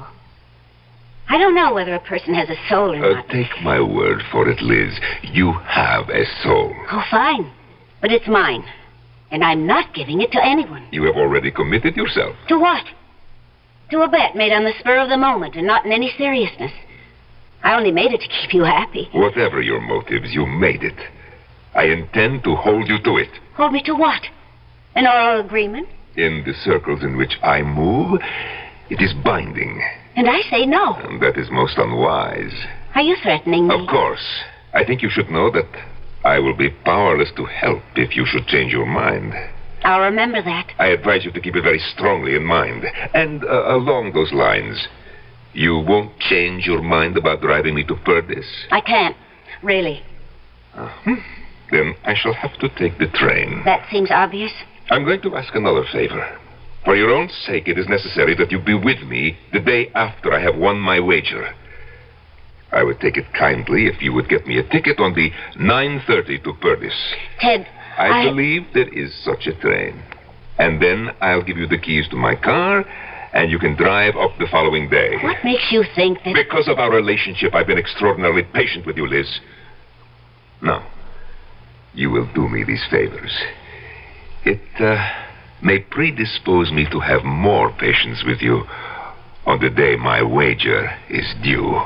I don't know whether a person has a soul or Uh, not. take my word for it, Liz. You have a soul. Oh, fine. But it's mine. And I'm not giving it to anyone. You have already committed yourself. To what? To a bet made on the spur of the moment and not in any seriousness. I only made it to keep you happy. Whatever your motives, you made it. I intend to hold you to it. Hold me to what? An oral agreement? In the circles in which I move, it is binding. And I say no. And that is most unwise. Are you threatening me? Of course. I think you should know that I will be powerless to help if you should change your mind. I'll remember that. I advise you to keep it very strongly in mind. And uh, along those lines, you won't change your mind about driving me to Purdis? I can't. Really. Uh-huh. Then I shall have to take the train. That seems obvious. I'm going to ask another favor. For your own sake, it is necessary that you be with me the day after I have won my wager. I would take it kindly if you would get me a ticket on the nine thirty to Purdis. Ted, I, I believe there is such a train. And then I'll give you the keys to my car, and you can drive up the following day. What makes you think that... Because of our relationship, I've been extraordinarily patient with you, Liz. Now, you will do me these favors. It uh, may predispose me to have more patience with you on the day my wager is due.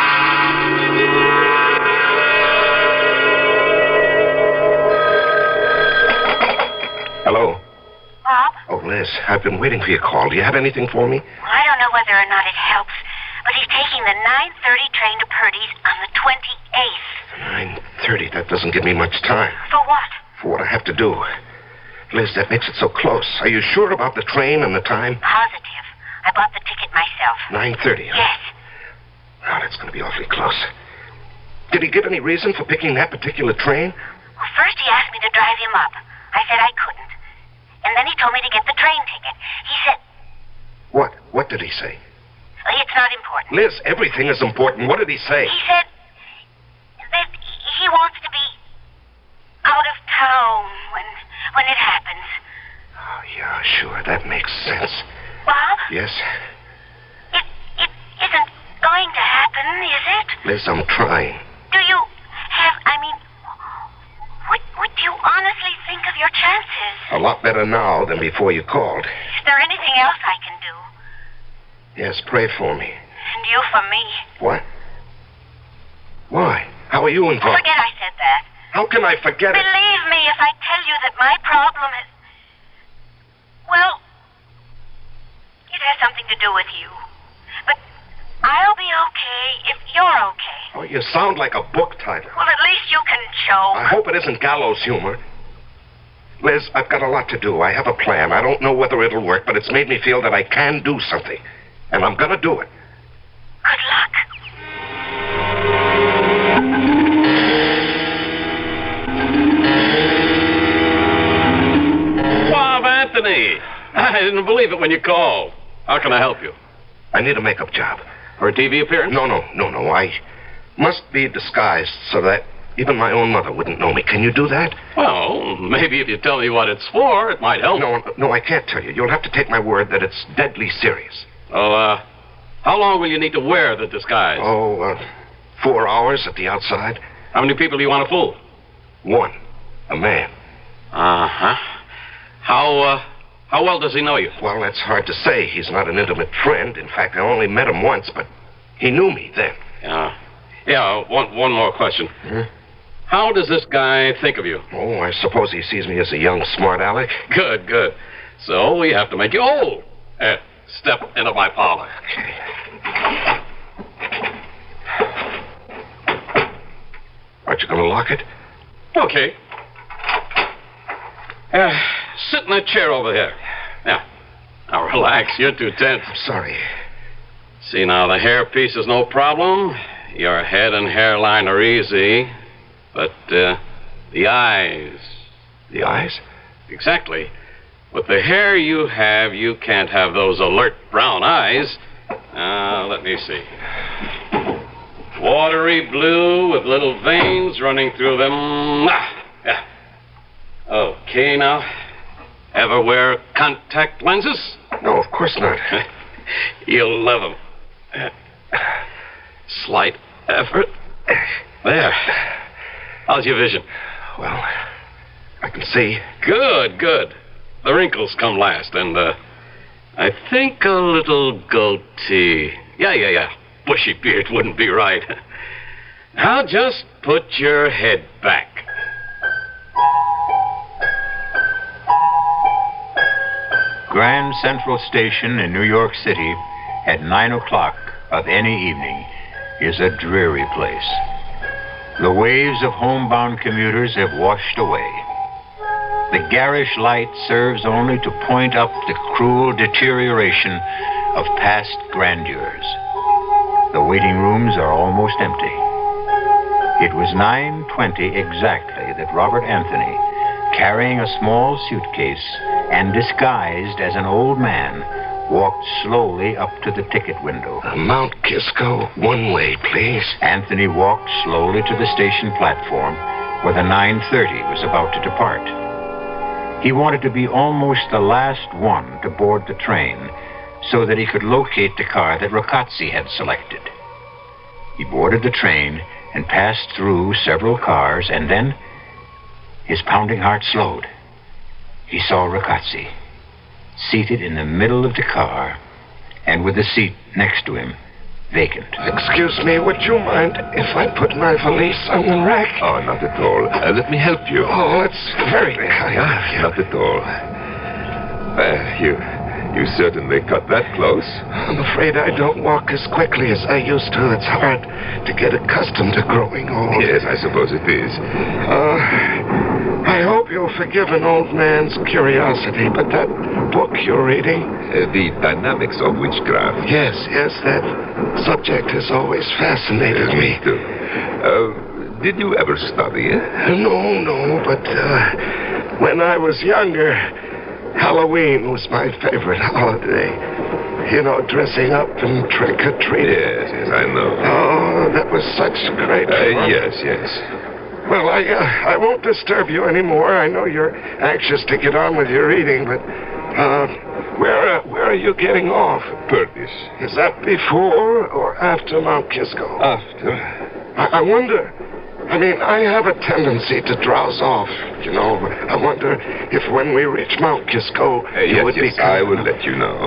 Hello? Bob? Oh, Liz, I've been waiting for your call. Do you have anything for me? Well, I don't know whether or not it helps, but he's taking the nine thirty train to Purdy's on the twenty-eighth. nine thirty. That doesn't give me much time. For what? For what I have to do. Liz, that makes it so close. Are you sure about the train and the time? Positive. I bought the ticket myself. nine thirty, huh? Yes. Oh, that's going to be awfully close. Did he give any reason for picking that particular train? Well, first he asked me to drive him up. I said I couldn't. And then he told me to get the train ticket. He said... What? What did he say? Well, it's not important. Liz, everything is important. What did he say? He said that he wants to be out of town when when it happens. Oh, yeah, sure. That makes sense. Bob? Yes? It, it isn't going to happen, is it? Liz, I'm trying. Do you have, I mean, what, what do you honestly think of your chances? A lot better now than before you called. Is there anything else I can do? Yes, pray for me. And you for me. What? Why? How are you involved? Forget I said that. How can I forget it? Believe me if I tell you that my problem is... Well, it has something to do with you. But I'll be okay if you're okay. Oh, you sound like a book title. Well, at least you can joke. I hope it isn't gallows humor. Liz, I've got a lot to do. I have a plan. I don't know whether it'll work, but it's made me feel that I can do something. And I'm gonna do it. Good luck. Bob Anthony! I didn't believe it when you called. How can I help you? I need a makeup job. For a T V appearance? No, no, no, no. I must be disguised so that even my own mother wouldn't know me. Can you do that? Well, maybe if you tell me what it's for, it might help. No, no, I can't tell you. You'll have to take my word that it's deadly serious. Oh, uh, how long will you need to wear the disguise? Oh, uh, four hours at the outside. How many people do you want to fool? One. A man. Uh-huh. How, uh, how well does he know you? Well, that's hard to say. He's not an intimate friend. In fact, I only met him once, but he knew me then. Yeah. Yeah, one, one more question. Hmm? How does this guy think of you? Oh, I suppose he sees me as a young smart aleck. Good, good. So we have to make you old. Uh, step into my parlor. Aren't you going to lock it? Okay. Uh, sit in that chair over here. Yeah. Now relax. You're too tense. I'm sorry. See, now, the hairpiece is no problem. Your head and hairline are easy. But, uh, the eyes. The eyes? Exactly. With the hair you have, you can't have those alert brown eyes. Uh, let me see. Watery blue with little veins running through them. Ah, yeah. Okay, now. Ever wear contact lenses? No, of course not. You'll love them. Uh, slight effort. There. How's your vision? Well, I can see. Good, good. The wrinkles come last, and, uh, I think a little goatee. Yeah, yeah, yeah. Bushy beard wouldn't be right. Now just put your head back. Grand Central Station in New York City at nine o'clock of any evening is a dreary place. The waves of homebound commuters have washed away. The garish light serves only to point up the cruel deterioration of past grandeurs. The waiting rooms are almost empty. It was nine twenty exactly that Robert Anthony, carrying a small suitcase and disguised as an old man, walked slowly up to the ticket window. Uh, Mount Kisco, one way, please. Anthony walked slowly to the station platform where the nine thirty was about to depart. He wanted to be almost the last one to board the train so that he could locate the car that Ragazzi had selected. He boarded the train and passed through several cars, and then his pounding heart slowed. He saw Ragazzi, seated in the middle of the car, and with the seat next to him vacant. Excuse me, would you mind if I put my valise on the rack? Oh, not at all. Uh, let me help you. Oh, it's very kind of you. Not at all. Uh, you, you certainly cut that close. I'm afraid I don't walk as quickly as I used to. It's hard to get accustomed to growing old. Yes, I suppose it is. Uh, I hope you'll forgive an old man's curiosity, but that book you're reading... Uh, the Dynamics of Witchcraft. Yes, yes, that subject has always fascinated Uh, me. me too. Uh, did you ever study it? No, no, but uh, when I was younger, Halloween was my favorite holiday. You know, dressing up and trick-or-treating. Yes, yes, I know. Oh, that was such great Uh, fun. yes, yes. Well, I uh, I won't disturb you anymore. I know you're anxious to get on with your reading, but uh, where uh, where are you getting off? Purtis. Is that before or after Mount Kisco? After. I, I wonder. I mean, I have a tendency to drowse off, you know. I wonder if when we reach Mount Kisco, Uh, you yes, would yes, be... I will let you know.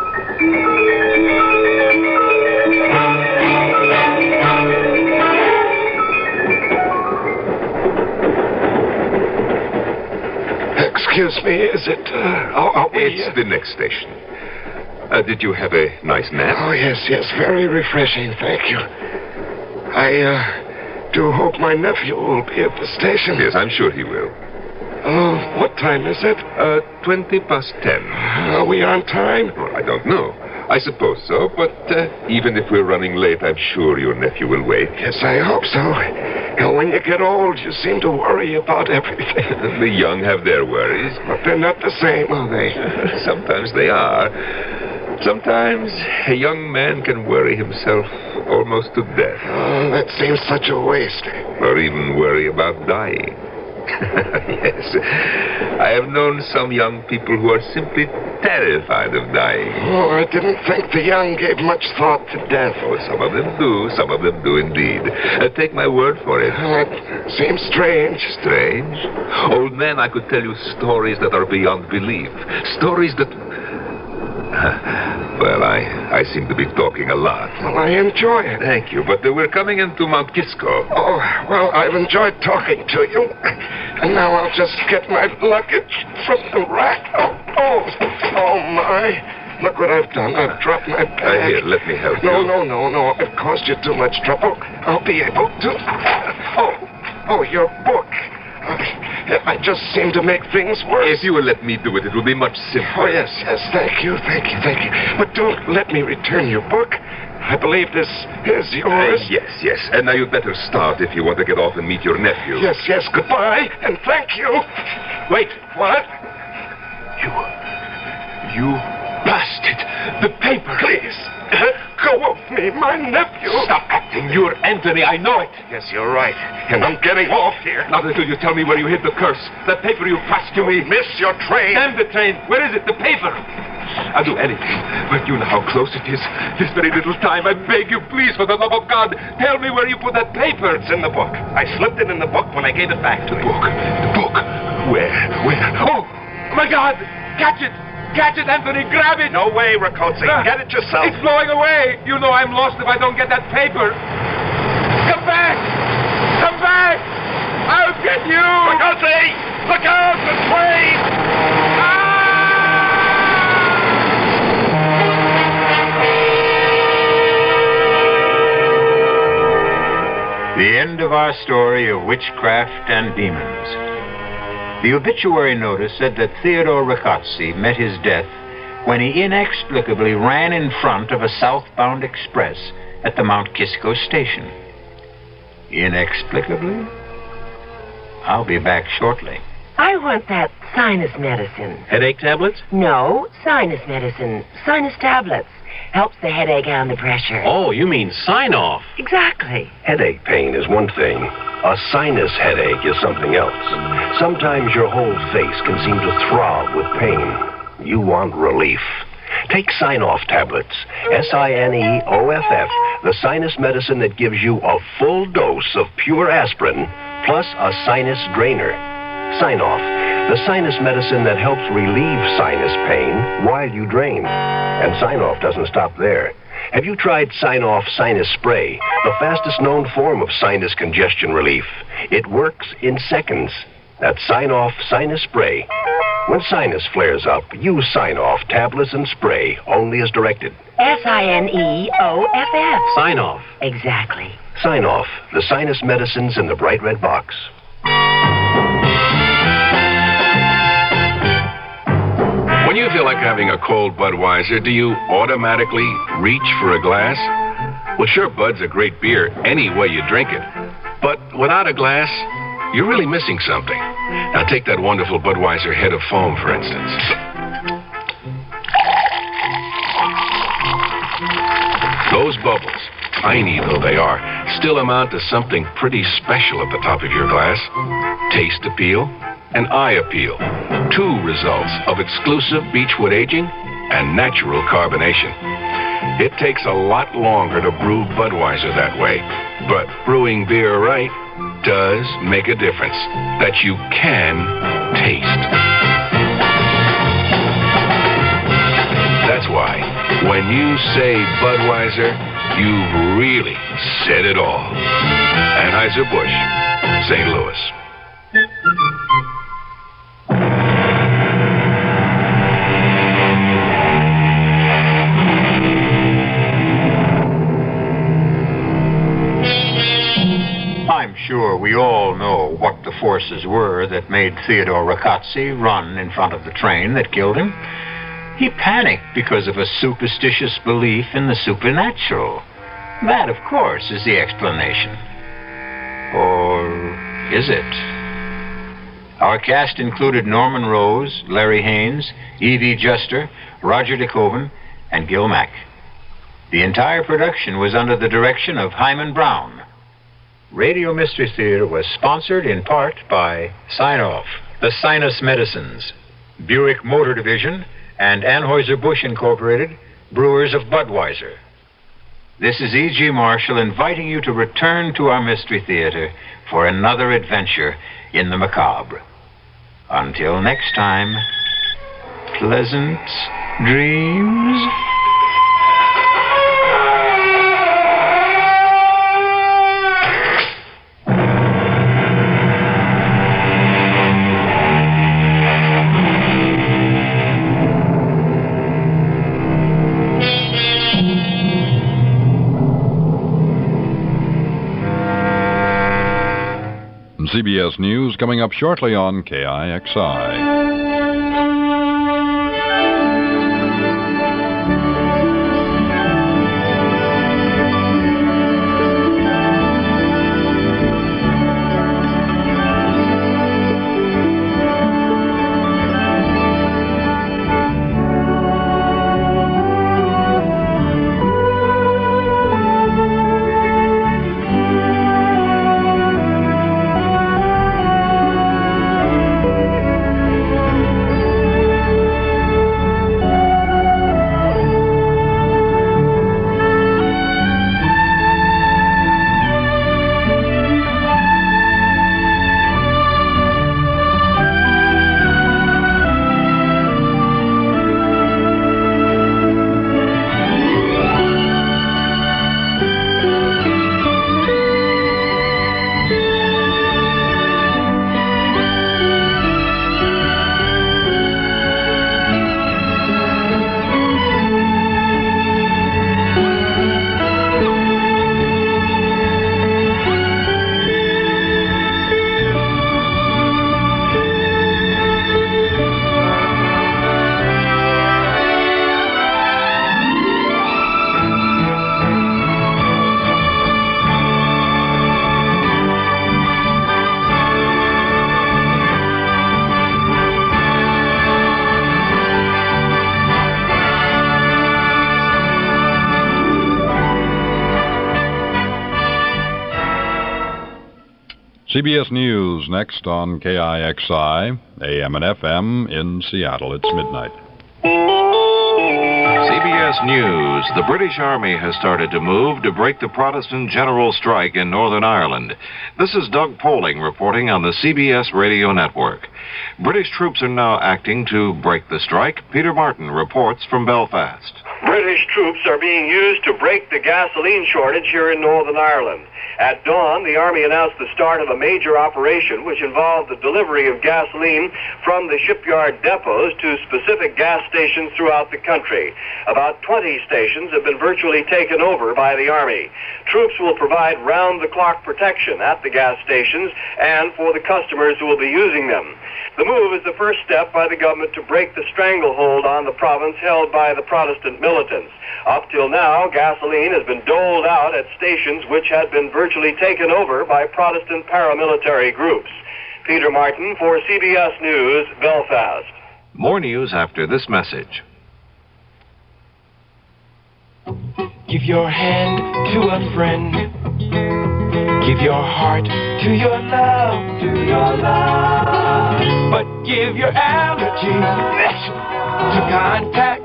Excuse me, is it... Uh, are, are we, It's uh, the next station. Uh, did you have a nice nap? Oh, yes, yes, very refreshing, thank you. I, uh, do hope my nephew will be at the station. Yes, I'm sure he will. Oh, what time is it? Uh, twenty past ten. Are we on time? Well, I don't know. I suppose so, but uh, even if we're running late, I'm sure your nephew will wait. Yes, I hope so. You know, when you get old, you seem to worry about everything. The young have their worries. But they're not the same, are they? Sometimes they are. Sometimes a young man can worry himself almost to death. Oh, that seems such a waste. Or even worry about dying. Yes. I have known some young people who are simply terrified of dying. Oh, I didn't think the young gave much thought to death. Oh, some of them do. Some of them do indeed. Uh, take my word for it. Oh, it seems strange. Strange? Old man, I could tell you stories that are beyond belief. Stories that... Well, I, I seem to be talking a lot. Well, I enjoy it. Thank you, but uh, we're coming into Mount Kisco. Oh, well, I've enjoyed talking to you. And now I'll just get my luggage from the rack. Oh, oh, oh, my. Look what I've done. I've dropped my bag. Uh, here, let me help no, you. No, no, no, no. It caused you too much trouble. I'll be able to... Oh, oh, your book. I just seem to make things worse. If you will let me do it, it will be much simpler. Oh, yes, yes. Thank you, thank you, thank you. But don't let me return your book. I believe this is yours. Uh, yes, yes. And now you'd better start if you want to get off and meet your nephew. Yes, yes. Goodbye, and thank you. Wait. What? You... You bastard. The paper. Please. Go off me, my nephew. Stop acting. You're Anthony. I know it. Yes, you're right. And I'm getting off here. Not until you tell me where you hid the curse. That paper you passed to me. Miss your train. Damn the train. Where is it? The paper. I'll do anything. But you know how close it is. This very little time. I beg you, please, for the love of God, tell me where you put that paper. It's in the book. I slipped it in the book when I gave it back to The you. book. The book. Where? Where? Oh, my God. Catch it. Catch it, Anthony! Grab it! No way, Rakotsi. Uh, Get it yourself. It's blowing away. You know I'm lost if I don't get that paper. Come back! Come back! I'll get you! Rakotsi! Look out! The train! The end of our story of witchcraft and demons. The obituary notice said that Theodore Rakotsi met his death when he inexplicably ran in front of a southbound express at the Mount Kisco station. Inexplicably? I'll be back shortly. I want that sinus medicine. Headache tablets? No, sinus medicine. Sinus tablets. Helps the headache and the pressure. Oh, you mean sign-off. Exactly. Headache pain is one thing. A sinus headache is something else. Sometimes your whole face can seem to throb with pain. You want relief. Take Sign-Off tablets. S I N E O F F, the sinus medicine that gives you a full dose of pure aspirin plus a sinus drainer. Sign-Off, the sinus medicine that helps relieve sinus pain while you drain. And Sign-Off doesn't stop there. Have you tried Sign-Off Sinus Spray, the fastest known form of sinus congestion relief? It works in seconds. That's Sign-Off Sinus Spray. When sinus flares up, use Sign-Off tablets and spray, only as directed. S I N E O F F. Sign-Off. Exactly. Sign-Off, the sinus medicines in the bright red box. When you feel like having a cold Budweiser, do you automatically reach for a glass? Well, sure, Bud's a great beer any way you drink it. But without a glass, you're really missing something. Now take that wonderful Budweiser head of foam, for instance. Those bubbles, tiny though they are, still amount to something pretty special at the top of your glass. Taste appeal and eye appeal. Two results of exclusive Beechwood aging and natural carbonation. It takes a lot longer to brew Budweiser that way, but brewing beer right does make a difference that you can taste. That's why when you say Budweiser, you've really said it all. Anheuser-Busch, Saint Louis. I'm sure we all know what the forces were that made Theodore Rakotsi run in front of the train that killed him. He panicked because of a superstitious belief in the supernatural. That, of course, is the explanation. Or is it? Our cast included Norman Rose, Larry Haynes, Evie Juster, Roger DeKoven, and Gil Mack. The entire production was under the direction of Hyman Brown. Radio Mystery Theater was sponsored in part by Sign-Off, the Sinus Medicines, Buick Motor Division, and Anheuser-Busch Incorporated, brewers of Budweiser. This is E G. Marshall inviting you to return to our Mystery Theater for another adventure in the macabre. Until next time, pleasant dreams. C B S News coming up shortly on K I X I. C B S News next on K I X I, A M and F M in Seattle. It's midnight. C B S News. The British Army has started to move to break the Protestant general strike in Northern Ireland. This is Doug Poling reporting on the C B S radio network. British troops are now acting to break the strike. Peter Martin reports from Belfast. British troops are being used to break the gasoline shortage here in Northern Ireland. At dawn, the Army announced the start of a major operation which involved the delivery of gasoline from the shipyard depots to specific gas stations throughout the country. About twenty stations have been virtually taken over by the Army. Troops will provide round-the-clock protection at the gas stations and for the customers who will be using them. The move is the first step by the government to break the stranglehold on the province held by the Protestant militants. Up till now, gasoline has been doled out at stations which had been virtually taken over by Protestant paramilitary groups. Peter Martin for C B S News, Belfast. More news after this message. Give your hand to a friend. Give your heart to your love, to your love. But give your allergy to contact.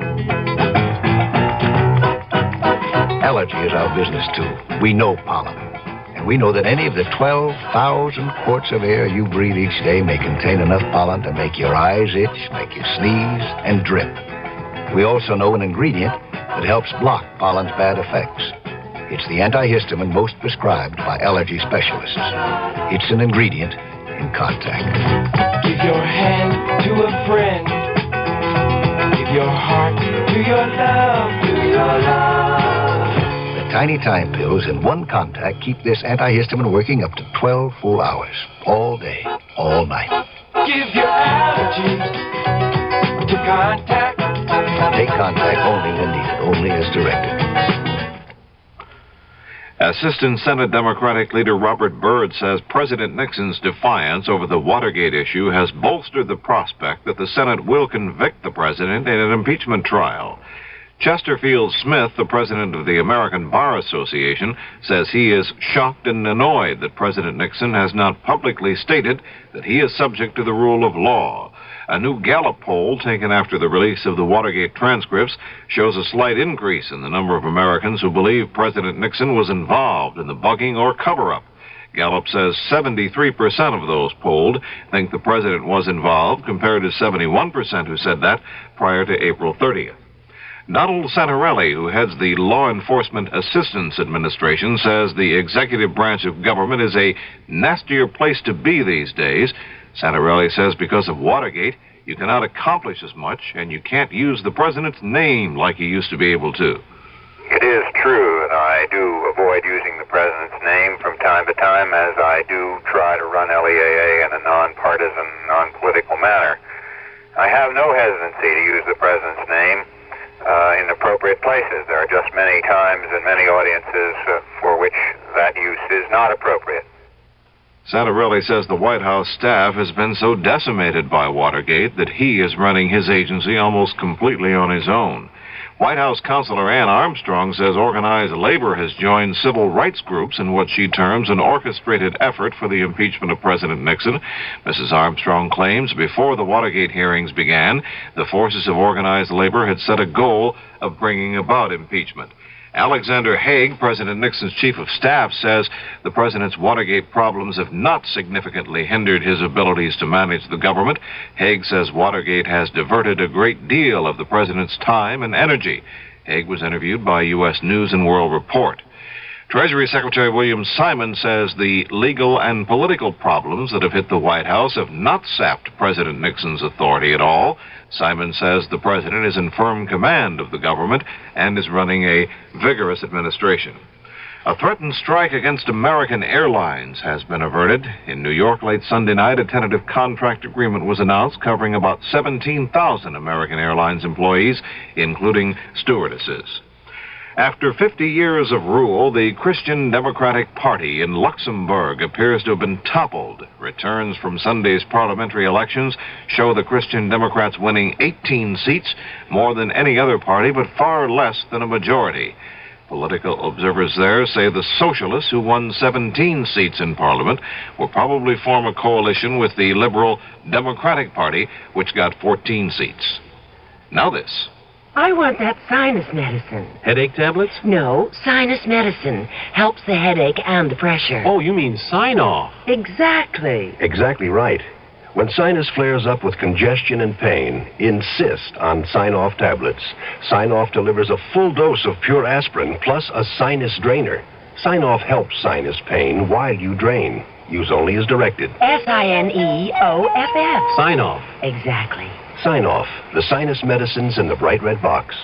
Allergy is our business, too. We know pollen. And we know that any of the twelve thousand quarts of air you breathe each day may contain enough pollen to make your eyes itch, make you sneeze, and drip. We also know an ingredient that helps block pollen's bad effects. It's the antihistamine most prescribed by allergy specialists. It's an ingredient in contact. Give your hand to a friend. Give your heart to your love, to your love. The tiny time pills in one contact keep this antihistamine working up to twelve full hours, all day, all night. Give your allergy to contact. Take contact only when needed, only as directed. Assistant Senate Democratic leader Robert Byrd says President Nixon's defiance over the Watergate issue has bolstered the prospect that the Senate will convict the president in an impeachment trial. Chesterfield Smith, the president of the American Bar Association, says he is shocked and annoyed that President Nixon has not publicly stated that he is subject to the rule of law. A new Gallup poll taken after the release of the Watergate transcripts shows a slight increase in the number of Americans who believe President Nixon was involved in the bugging or cover-up. Gallup says seventy-three percent of those polled think the president was involved, compared to seventy-one percent who said that prior to April thirtieth. Donald Santarelli, who heads the Law Enforcement Assistance Administration, says the executive branch of government is a nastier place to be these days. Santarelli says because of Watergate, you cannot accomplish as much, and you can't use the president's name like you used to be able to. It is true that I do avoid using the president's name from time to time, as I do try to run L E A A in a nonpartisan, non-political manner. I have no hesitancy to use the president's name uh, in appropriate places. There are just many times and many audiences uh, for which that use is not appropriate. Santarelli says the White House staff has been so decimated by Watergate that he is running his agency almost completely on his own. White House Counselor Ann Armstrong says organized labor has joined civil rights groups in what she terms an orchestrated effort for the impeachment of President Nixon. Missus Armstrong claims before the Watergate hearings began, the forces of organized labor had set a goal of bringing about impeachment. Alexander Haig, President Nixon's chief of staff, says the president's Watergate problems have not significantly hindered his abilities to manage the government. Haig says Watergate has diverted a great deal of the president's time and energy. Haig was interviewed by U S News and World Report. Treasury Secretary William Simon says the legal and political problems that have hit the White House have not sapped President Nixon's authority at all. Simon says the president is in firm command of the government and is running a vigorous administration. A threatened strike against American Airlines has been averted. In New York late Sunday night, a tentative contract agreement was announced covering about seventeen thousand American Airlines employees, including stewardesses. After fifty years of rule, the Christian Democratic Party in Luxembourg appears to have been toppled. Returns from Sunday's parliamentary elections show the Christian Democrats winning eighteen seats, more than any other party, but far less than a majority. Political observers there say the Socialists, who won seventeen seats in Parliament, will probably form a coalition with the Liberal Democratic Party, which got fourteen seats. Now this. I want that sinus medicine. Headache tablets? No, sinus medicine. Helps the headache and the pressure. Oh, you mean sign-off. Exactly. Exactly right. When sinus flares up with congestion and pain, insist on Sign-Off tablets. Sign-Off delivers a full dose of pure aspirin plus a sinus drainer. Sign-Off helps sinus pain while you drain. Use only as directed. S I N E O F F. Sign-Off. Exactly. Sign-Off, the sinus medicines in the bright red box.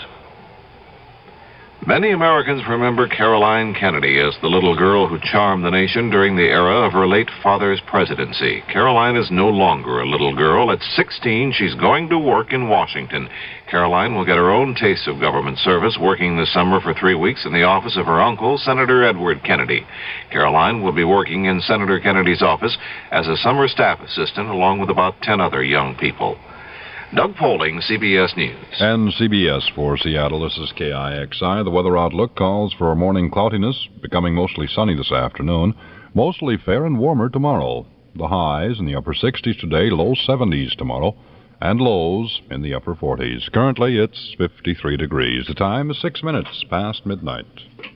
Many Americans remember Caroline Kennedy as the little girl who charmed the nation during the era of her late father's presidency. Caroline is no longer a little girl. At sixteen, she's going to work in Washington. Caroline will get her own taste of government service, working this summer for three weeks in the office of her uncle, Senator Edward Kennedy. Caroline will be working in Senator Kennedy's office as a summer staff assistant, along with about ten other young people. Doug Poling, C B S News. And C B S for Seattle, this is K I X I. The weather outlook calls for morning cloudiness, becoming mostly sunny this afternoon, mostly fair and warmer tomorrow. The highs in the upper sixties today, low seventies tomorrow, and lows in the upper forties. Currently, it's fifty-three degrees. The time is six minutes past midnight.